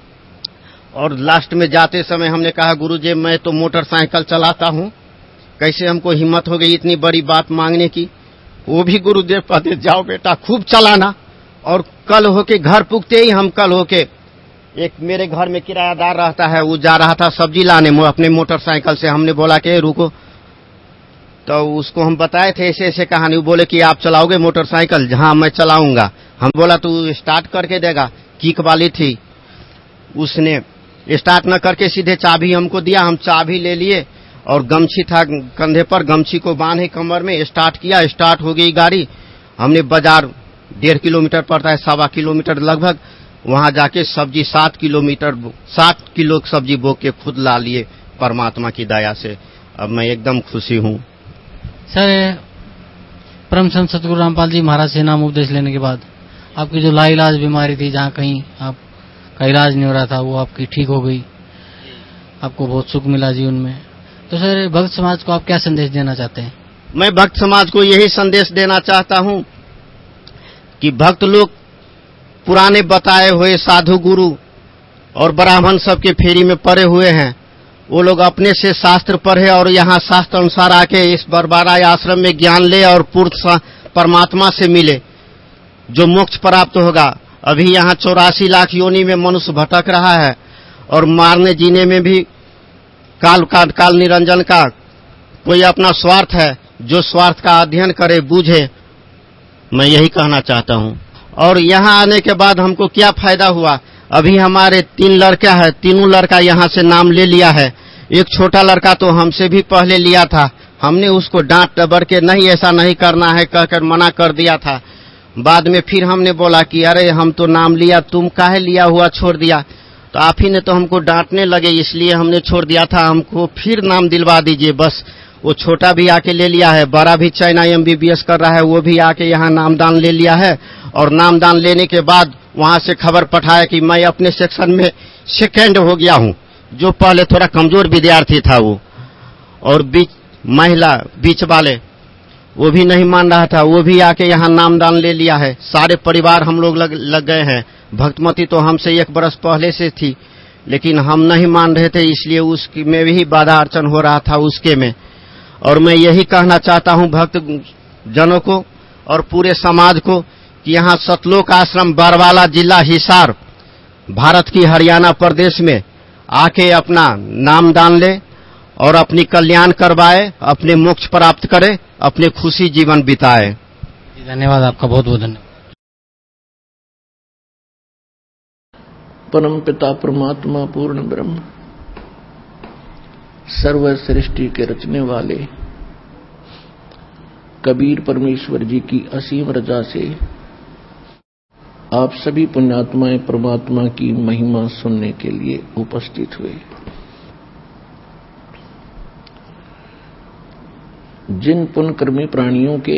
और लास्ट में जाते समय हमने कहा गुरुजी मैं तो मोटरसाइकिल चलाता हूँ, कैसे हमको हिम्मत हो गई इतनी बड़ी बात मांगने की। वो भी गुरुदेव कहते जाओ बेटा खूब चलाना। और कल होके घर पुगते ही हम कल होके एक मेरे घर में किरायादार रहता है, वो जा रहा था सब्जी लाने अपने मोटरसाइकिल से। हमने बोला कि रुको, तो उसको हम बताए थे ऐसे ऐसे कहानी। वो बोले कि आप चलाओगे मोटरसाइकिल? हाँ मैं चलाऊंगा। हम बोला तू स्टार्ट करके देगा? किक वाली थी, उसने स्टार्ट न करके सीधे चाबी हमको दिया। हम चाबी ले लिए और गमछी था कंधे पर, गमछी को बांधे कमर में, स्टार्ट किया, स्टार्ट हो गई गाड़ी। हमने बाजार डेढ़ किलोमीटर पड़ता है, सवा किलोमीटर लगभग, वहां जाके सब्जी सात किलोमीटर सात किलो सब्जी बो के खुद ला लिए परमात्मा की दया से। अब मैं एकदम खुशी हूँ। सर परम संत सतगुरु रामपाल जी महाराज से नाम उपदेश लेने के बाद आपकी जो लाइलाज बीमारी थी, जहाँ कहीं आपका इलाज नहीं हो रहा था, वो आपकी ठीक हो गई, आपको बहुत सुख मिला जीवन में। तो सर भक्त समाज को आप क्या संदेश देना चाहते हैं? मैं भक्त समाज को यही संदेश देना चाहता हूँ कि भक्त लोग पुराने बताए हुए साधु गुरु और ब्राह्मण सबके फेरी में पड़े हुए हैं, वो लोग अपने से शास्त्र पढ़े और यहाँ शास्त्र अनुसार आके इस बरबारा आश्रम में ज्ञान ले और पूर्ण परमात्मा से मिले, जो मोक्ष प्राप्त होगा। अभी यहाँ चौरासी लाख योनि में मनुष्य भटक रहा है और मारने जीने में भी काल का काल निरंजन का कोई अपना स्वार्थ है, जो स्वार्थ का अध्ययन करे बूझे, मैं यही कहना चाहता हूँ। और यहाँ आने के बाद हमको क्या फायदा हुआ? अभी हमारे तीन लड़का है, तीनों लड़का यहाँ से नाम ले लिया है। एक छोटा लड़का तो हमसे भी पहले लिया था, हमने उसको डांट डबर के नहीं ऐसा नहीं करना है कहकर मना कर दिया था। बाद में फिर हमने बोला कि अरे हम तो नाम लिया, तुम काहे लिया हुआ छोड़ दिया? तो आप ही ने तो हमको डांटने लगे, इसलिए हमने छोड़ दिया था, हमको फिर नाम दिलवा दीजिए। बस वो छोटा भी आके ले लिया है, बड़ा भी चाइना एमबीबीएस कर रहा है, वो भी आके यहाँ नामदान ले लिया है। और नामदान लेने के बाद वहां से खबर पठाया कि मैं अपने सेक्शन में सेकेंड हो गया हूँ, जो पहले थोड़ा कमजोर विद्यार्थी था वो। और बीच महिला बीच वाले वो भी नहीं मान रहा था, वो भी आके यहाँ नामदान ले लिया है। सारे परिवार हम लोग लग, लग गए हैं। भक्तमती तो हमसे एक बरस पहले से थी, लेकिन हम नहीं मान रहे थे, इसलिए उसकी में भी बाधा अर्चन हो रहा था उसके में। और मैं यही कहना चाहता हूँ भक्त जनों को और पूरे समाज को कि यहाँ सतलोक आश्रम बरवाला जिला हिसार भारत की हरियाणा प्रदेश में आके अपना नाम दान ले और अपनी कल्याण करवाए, अपने मोक्ष प्राप्त करे, अपने खुशी जीवन बिताए। धन्यवाद आपका, बहुत बहुत धन्यवाद। परम पिता परमात्मा पूर्ण ब्रह्म सर्व सृष्टि के रचने वाले कबीर परमेश्वर जी की असीम रजा से आप सभी पुण्यात्माएं परमात्मा की महिमा सुनने के लिए उपस्थित हुए। जिन पुण्यकर्मी प्राणियों के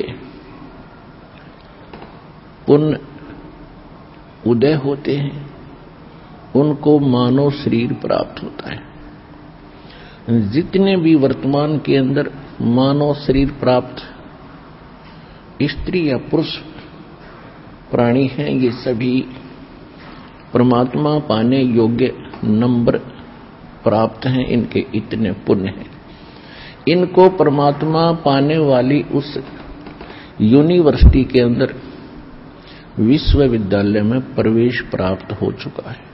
पुण्य उदय होते हैं उनको मानव शरीर प्राप्त होता है। जितने भी वर्तमान के अंदर मानव शरीर प्राप्त स्त्री या पुरुष प्राणी हैं, ये सभी परमात्मा पाने योग्य नंबर प्राप्त हैं। इनके इतने पुण्य हैं, इनको परमात्मा पाने वाली उस यूनिवर्सिटी के अंदर विश्वविद्यालय में प्रवेश प्राप्त हो चुका है।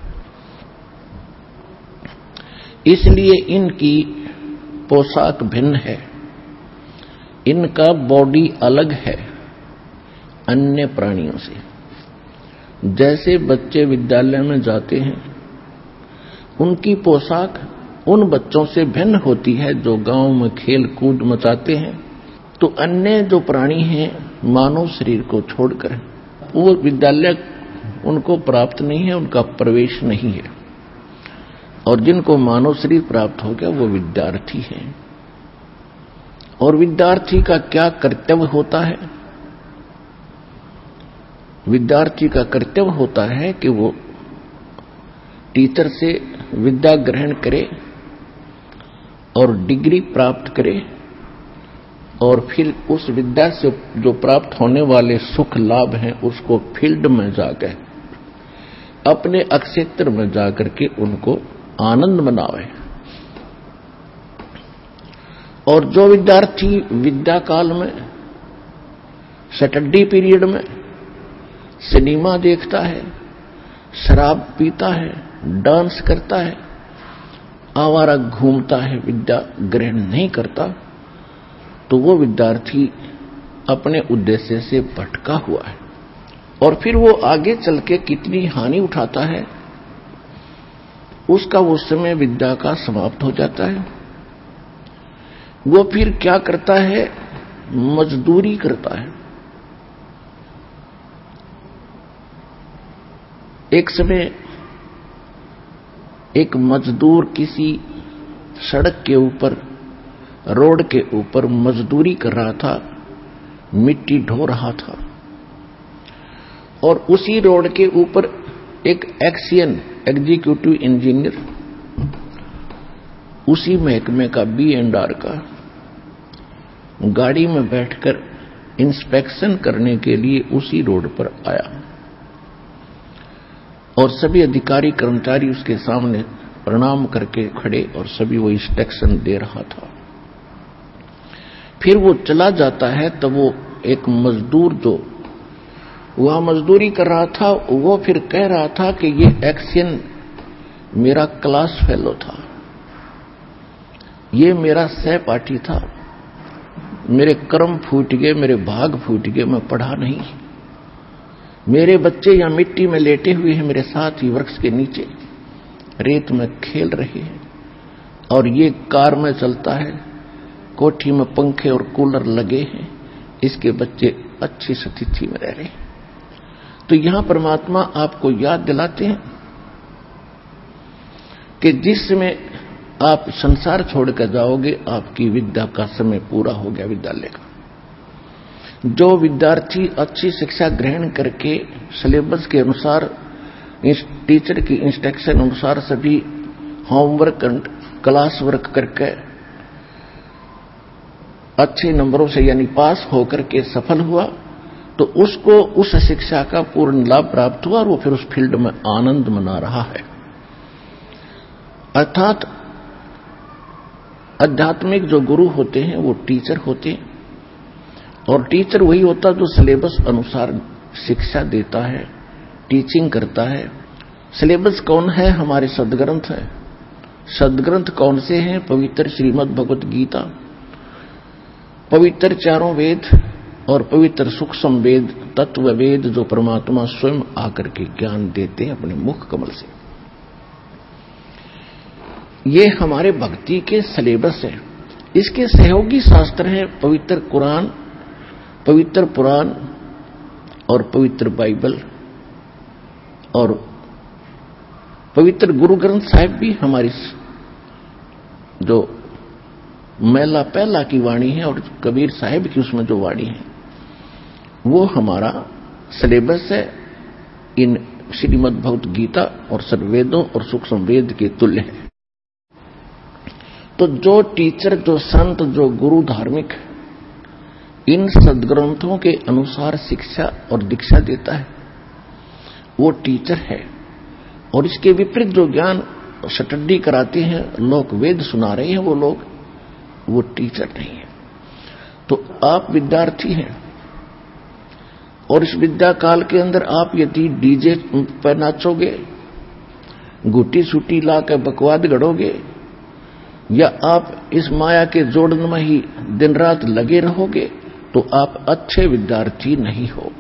इसलिए इनकी पोशाक भिन्न है, इनका बॉडी अलग है अन्य प्राणियों से। जैसे बच्चे विद्यालय में जाते हैं, उनकी पोशाक उन बच्चों से भिन्न होती है जो गांव में खेल कूद मचाते हैं, तो अन्य जो प्राणी हैं मानव शरीर को छोड़कर वो विद्यालय उनको प्राप्त नहीं है, उनका प्रवेश नहीं है। और जिनको मानव शरीर प्राप्त हो गया वो विद्यार्थी हैं। और विद्यार्थी का क्या कर्तव्य होता है? विद्यार्थी का कर्तव्य होता है कि वो टीचर से विद्या ग्रहण करे और डिग्री प्राप्त करे और फिर उस विद्या से जो प्राप्त होने वाले सुख लाभ हैं उसको फील्ड में जाकर अपने क्षेत्र में जाकर के उनको आनंद मनावे। और जो विद्यार्थी विद्या काल में स्टडी पीरियड में सिनेमा देखता है, शराब पीता है, डांस करता है, आवारा घूमता है, विद्या ग्रहण नहीं करता, तो वो विद्यार्थी अपने उद्देश्य से भटका हुआ है। और फिर वो आगे चल के कितनी हानि उठाता है, उसका उस समय विद्या का समाप्त हो जाता है। वो फिर क्या करता है? मजदूरी करता है। एक समय एक मजदूर किसी सड़क के ऊपर, रोड के ऊपर मजदूरी कर रहा था, मिट्टी ढो रहा था। और उसी रोड के ऊपर एक एक्सियन एग्जीक्यूटिव इंजीनियर उसी महकमे का बी एंड आर का गाड़ी में बैठकर इंस्पेक्शन करने के लिए उसी रोड पर आया और सभी अधिकारी कर्मचारी उसके सामने प्रणाम करके खड़े और सभी वो इंस्ट्रक्शन दे रहा था। फिर वो चला जाता है तब वो एक मजदूर जो वह मजदूरी कर रहा था वो फिर कह रहा था कि ये एक्शन मेरा क्लास फेलो था, ये मेरा सहपाठी था, मेरे कर्म फूट गए, मेरे भाग फूट गए, मैं पढ़ा नहीं। मेरे बच्चे यहाँ मिट्टी में लेटे हुए हैं, मेरे साथ ही वृक्ष के नीचे रेत में खेल रहे हैं और ये कार में चलता है, कोठी में पंखे और कूलर लगे हैं, इसके बच्चे अच्छी स्थिति में रह रहे हैं। तो यहां परमात्मा आपको याद दिलाते हैं कि जिस समय आप संसार छोड़कर जाओगे आपकी विद्या का समय पूरा हो गया विद्यालय का। जो विद्यार्थी अच्छी शिक्षा ग्रहण करके सिलेबस के अनुसार टीचर की इंस्ट्रक्शन अनुसार सभी होमवर्क क्लास वर्क करके अच्छे नंबरों से यानी पास होकर के सफल हुआ तो उसको उस शिक्षा का पूर्ण लाभ प्राप्त हुआ और वो फिर उस फील्ड में आनंद मना रहा है। अर्थात आध्यात्मिक जो गुरु होते हैं वो टीचर होते हैं और टीचर वही होता जो सिलेबस अनुसार शिक्षा देता है, टीचिंग करता है। सिलेबस कौन है? हमारे सदग्रंथ है सदग्रंथ कौन से हैं? पवित्र श्रीमद् भगवत गीता, पवित्र चारों वेद और पवित्र सूक्ष्म वेद, तत्व वेद, जो परमात्मा स्वयं आकर के ज्ञान देते हैं अपने मुख कमल से। ये हमारे भक्ति के सिलेबस है। इसके सहयोगी शास्त्र हैं पवित्र कुरान, पवित्र पुराण और पवित्र बाइबल, और पवित्र गुरु ग्रंथ साहिब भी हमारी जो मेला पहला की वाणी है और कबीर साहिब की उसमें जो वाणी है वो हमारा सिलेबस है इन श्रीमद् भगवत गीता और सर्ववेदों और सूक्ष्म वेद के तुल्य है। तो जो टीचर, जो संत, जो गुरु धार्मिक इन सदग्रंथों के अनुसार शिक्षा और दीक्षा देता है वो टीचर है, और इसके विपरीत जो ज्ञान स्टडी कराते हैं, लोक वेद सुना रहे हैं वो लोग, वो टीचर नहीं है। तो आप विद्यार्थी हैं और इस विद्या काल के अंदर आप यदि डीजे पर नाचोगे, गुटी सूटी ला के बकवाद गढ़ोगे, या आप इस माया के जोड़न में ही दिन रात लगे रहोगे, तो आप अच्छे विद्यार्थी नहीं हो।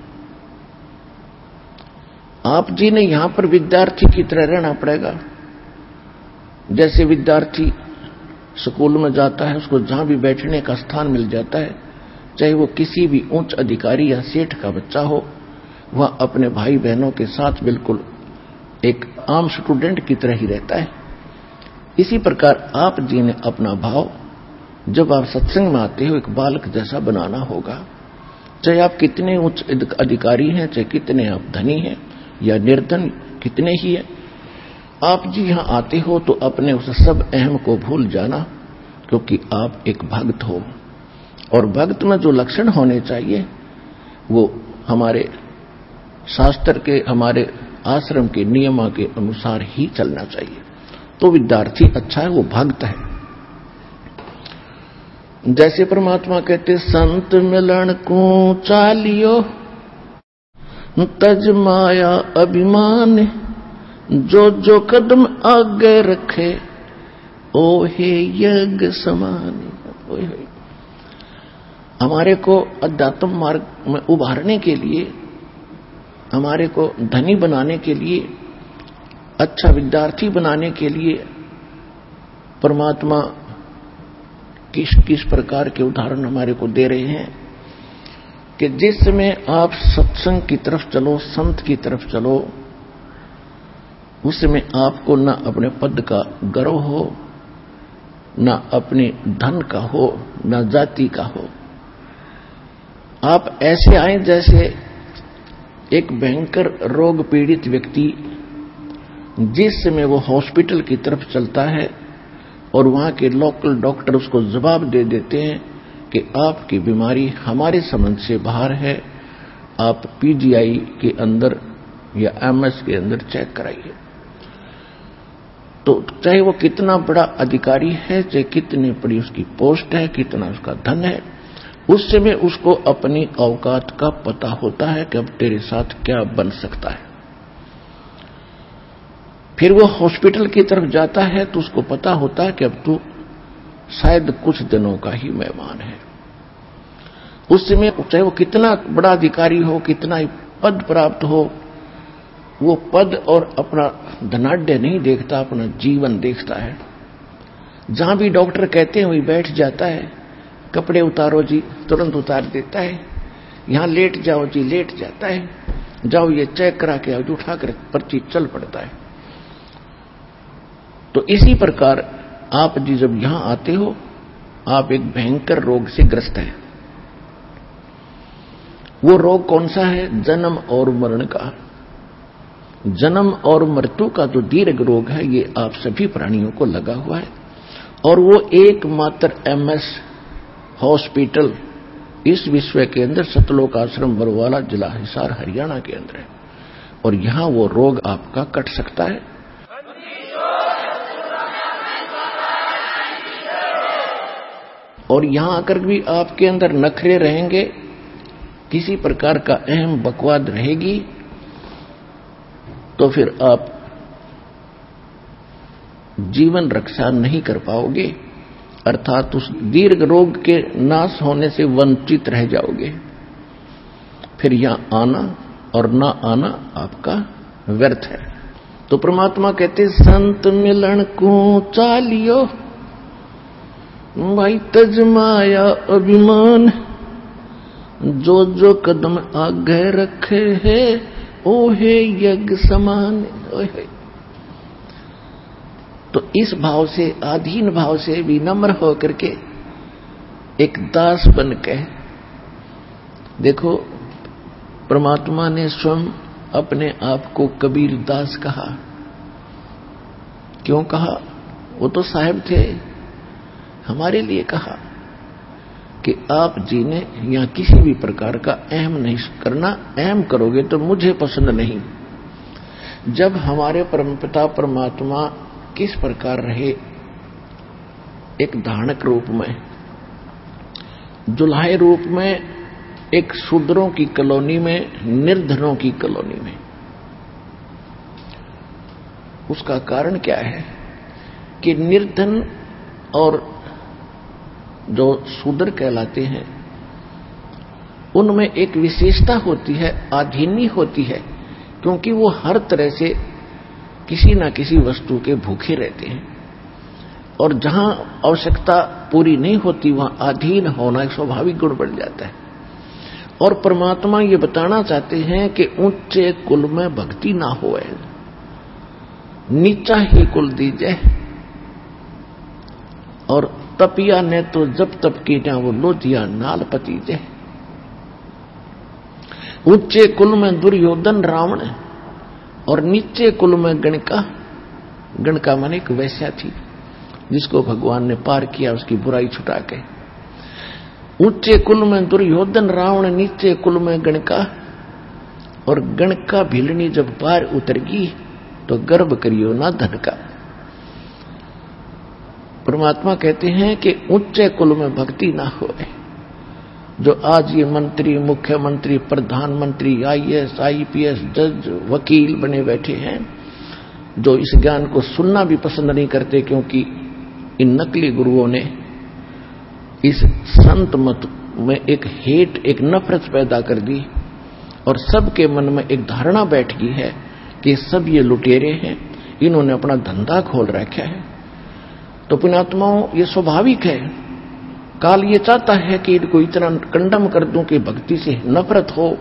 आप जी ने यहां पर विद्यार्थी की तरह रहना पड़ेगा। जैसे विद्यार्थी स्कूल में जाता है, उसको जहां भी बैठने का स्थान मिल जाता है, चाहे वो किसी भी उच्च अधिकारी या सेठ का बच्चा हो, वह अपने भाई बहनों के साथ बिल्कुल एक आम स्टूडेंट की तरह ही रहता है। इसी प्रकार आप जी ने अपना भाव जब आप सत्संग में आते हो एक बालक जैसा बनाना होगा। चाहे आप कितने उच्च अधिकारी हैं, चाहे कितने आप धनी हैं या निर्धन कितने ही हैं, आप जी यहां आते हो तो अपने उस सब अहम को भूल जाना, क्योंकि आप एक भक्त हो। और भक्त में जो लक्षण होने चाहिए वो हमारे शास्त्र के, हमारे आश्रम के नियमों के अनुसार ही चलना चाहिए। तो विद्यार्थी अच्छा है, वो भक्त है। जैसे परमात्मा कहते संत मिलन को चालियो तज माया अभिमान, जो जो कदम आगे रखे ओ हे यज्ञ समान। हमारे को अध्यात्म मार्ग में उभारने के लिए, हमारे को धनी बनाने के लिए, अच्छा विद्यार्थी बनाने के लिए परमात्मा किस किस प्रकार के उदाहरण हमारे को दे रहे हैं कि जिसमें आप सत्संग की तरफ चलो, संत की तरफ चलो, उसमें आपको न अपने पद का गर्व हो, न अपने धन का हो, न जाति का हो। आप ऐसे आए जैसे एक भयंकर रोग पीड़ित व्यक्ति जिस समय वो हॉस्पिटल की तरफ चलता है और वहां के लोकल डॉक्टर उसको जवाब दे देते हैं कि आपकी बीमारी हमारे समझ से बाहर है, आप पीजीआई के अंदर या एमएस के अंदर चेक कराइए। तो चाहे वो कितना बड़ा अधिकारी है, चाहे कितनी बड़ी उसकी पोस्ट है, कितना उसका धन है, उस समय उसको अपनी औकात का पता होता है कि अब तेरे साथ क्या बन सकता है। फिर वो हॉस्पिटल की तरफ जाता है तो उसको पता होता है कि अब तू शायद कुछ दिनों का ही मेहमान है। उस समय चाहे वो कितना बड़ा अधिकारी हो, कितना ही पद प्राप्त हो, वो पद और अपना धनाढ्य नहीं देखता, अपना जीवन देखता है। जहां भी डॉक्टर कहते हैं वही बैठ जाता है। कपड़े उतारो जी, तुरंत उतार देता है। यहां लेट जाओ जी, लेट जाता है। जाओ ये चेक करा के आओ, उठाकर पर्ची चल पड़ता है। तो इसी प्रकार आप जी जब यहां आते हो, आप एक भयंकर रोग से ग्रस्त हैं। वो रोग कौन सा है? जन्म और मरण का। जन्म और मृत्यु का जो दीर्घ रोग है, ये आप सभी प्राणियों को लगा हुआ है। और वो एकमात्र एमएस हॉस्पिटल इस विश्व के अंदर सतलोक आश्रम बरवाला, जिला हिसार, हरियाणा के अंदर है। और यहां वो रोग आपका कट सकता है। और यहां आकर भी आपके अंदर नखरे रहेंगे, किसी प्रकार का अहम बकवाद रहेगी, तो फिर आप जीवन रक्षा नहीं कर पाओगे, अर्थात उस दीर्घ रोग के नाश होने से वंचित रह जाओगे। फिर यहां आना और ना आना आपका व्यर्थ है। तो परमात्मा कहते संत मिलन को चालियो भाई तजमाया अभिमान, जो जो कदम आगे रखे है ओहे यज्ञ समान। ओहे। तो इस भाव से, आधीन भाव से विनम्र होकर के एक दास बन के देखो, परमात्मा ने स्वयं अपने आप को कबीर दास कहा। क्यों कहा? वो तो साहिब थे, हमारे लिए कहा कि आप जी ने यहां किसी भी प्रकार का अहम नहीं करना, अहम करोगे तो मुझे पसंद नहीं। जब हमारे परमपिता परमात्मा किस प्रकार रहे, एक धानक रूप में, जुल्हाए रूप में, एक शूद्रों की कॉलोनी में, निर्धनों की कॉलोनी में। उसका कारण क्या है कि निर्धन और जो शूद्र कहलाते हैं उनमें एक विशेषता होती है, आधीनी होती है, क्योंकि वो हर तरह से किसी न किसी वस्तु के भूखे रहते हैं और जहां आवश्यकता पूरी नहीं होती वहां अधीन होना एक स्वाभाविक गुण बन जाता है। और परमात्मा ये बताना चाहते हैं कि ऊंचे कुल में भक्ति ना होए, नीचा ही कुल दीजिए। और तपिया ने तो जब तप की ना वो लोधिया नाल पतीजे। ऊंचे कुल में दुर्योधन रावण और नीचे कुल में गणका। गणका माने एक वैश्या थी जिसको भगवान ने पार किया उसकी बुराई छुटा के। ऊंचे कुल में दुर्योधन रावण, नीचे कुल में गणका। और गणका भिलनी जब पार उतरगी तो गर्व करियो ना धन का। परमात्मा कहते हैं कि ऊंचे कुल में भक्ति ना होए। जो आज ये मंत्री, मुख्यमंत्री, प्रधानमंत्री, आईएएस, आईपीएस, जज, वकील बने बैठे हैं, जो इस ज्ञान को सुनना भी पसंद नहीं करते क्योंकि इन नकली गुरुओं ने इस संत मत में एक हेट, एक नफरत पैदा कर दी और सबके मन में एक धारणा बैठ गई है कि सब ये लुटेरे हैं, इन्होंने अपना धंधा खोल रखा है। तो पुण्यात्माओं, ये स्वाभाविक है। काल ये चाहता है कि इनको इतना कंडम कर दूं कि भक्ति से नफरत हो।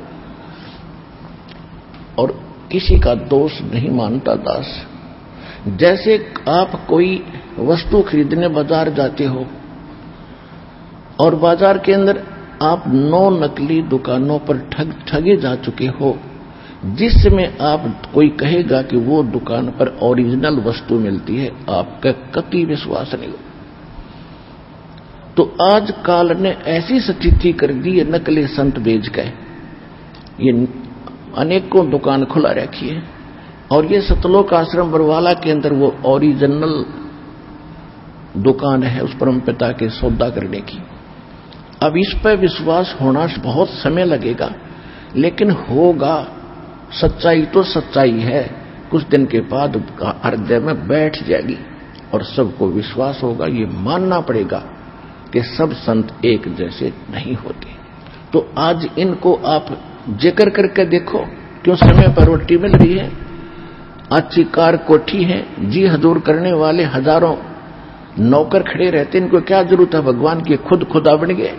और किसी का दोष नहीं मानता दास। जैसे आप कोई वस्तु खरीदने बाजार जाते हो और बाजार के अंदर आप नौ नकली दुकानों पर ठग ठगे जा चुके हो, जिसमें आप कोई कहेगा कि वो दुकान पर ओरिजिनल वस्तु मिलती है, आपका कतई विश्वास नहीं हो। तो आज काल ने ऐसी स्थिति कर दी है, नकली संत बेच गए। ये अनेकों दुकान खुला रखी है और ये सतलोक आश्रम बरवाला के अंदर वो ओरिजिनल दुकान है उस परमपिता के सौदा करने की। अब इस पर विश्वास होना बहुत समय लगेगा, लेकिन होगा। सच्चाई तो सच्चाई है, कुछ दिन के बाद हृदय में बैठ जाएगी और सबको विश्वास होगा। ये मानना पड़ेगा कि सब संत एक जैसे नहीं होते। तो आज इनको आप जिक्र करके देखो, क्यों समय पर रोटी मिल रही है, अच्छी कार कोठी है, जी हजूर करने वाले हजारों नौकर खड़े रहते, इनको क्या जरूरत है भगवान की, खुद खुदा बन गए।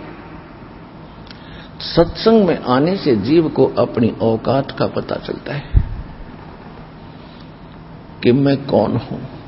सत्संग में आने से जीव को अपनी औकात का पता चलता है कि मैं कौन हूं।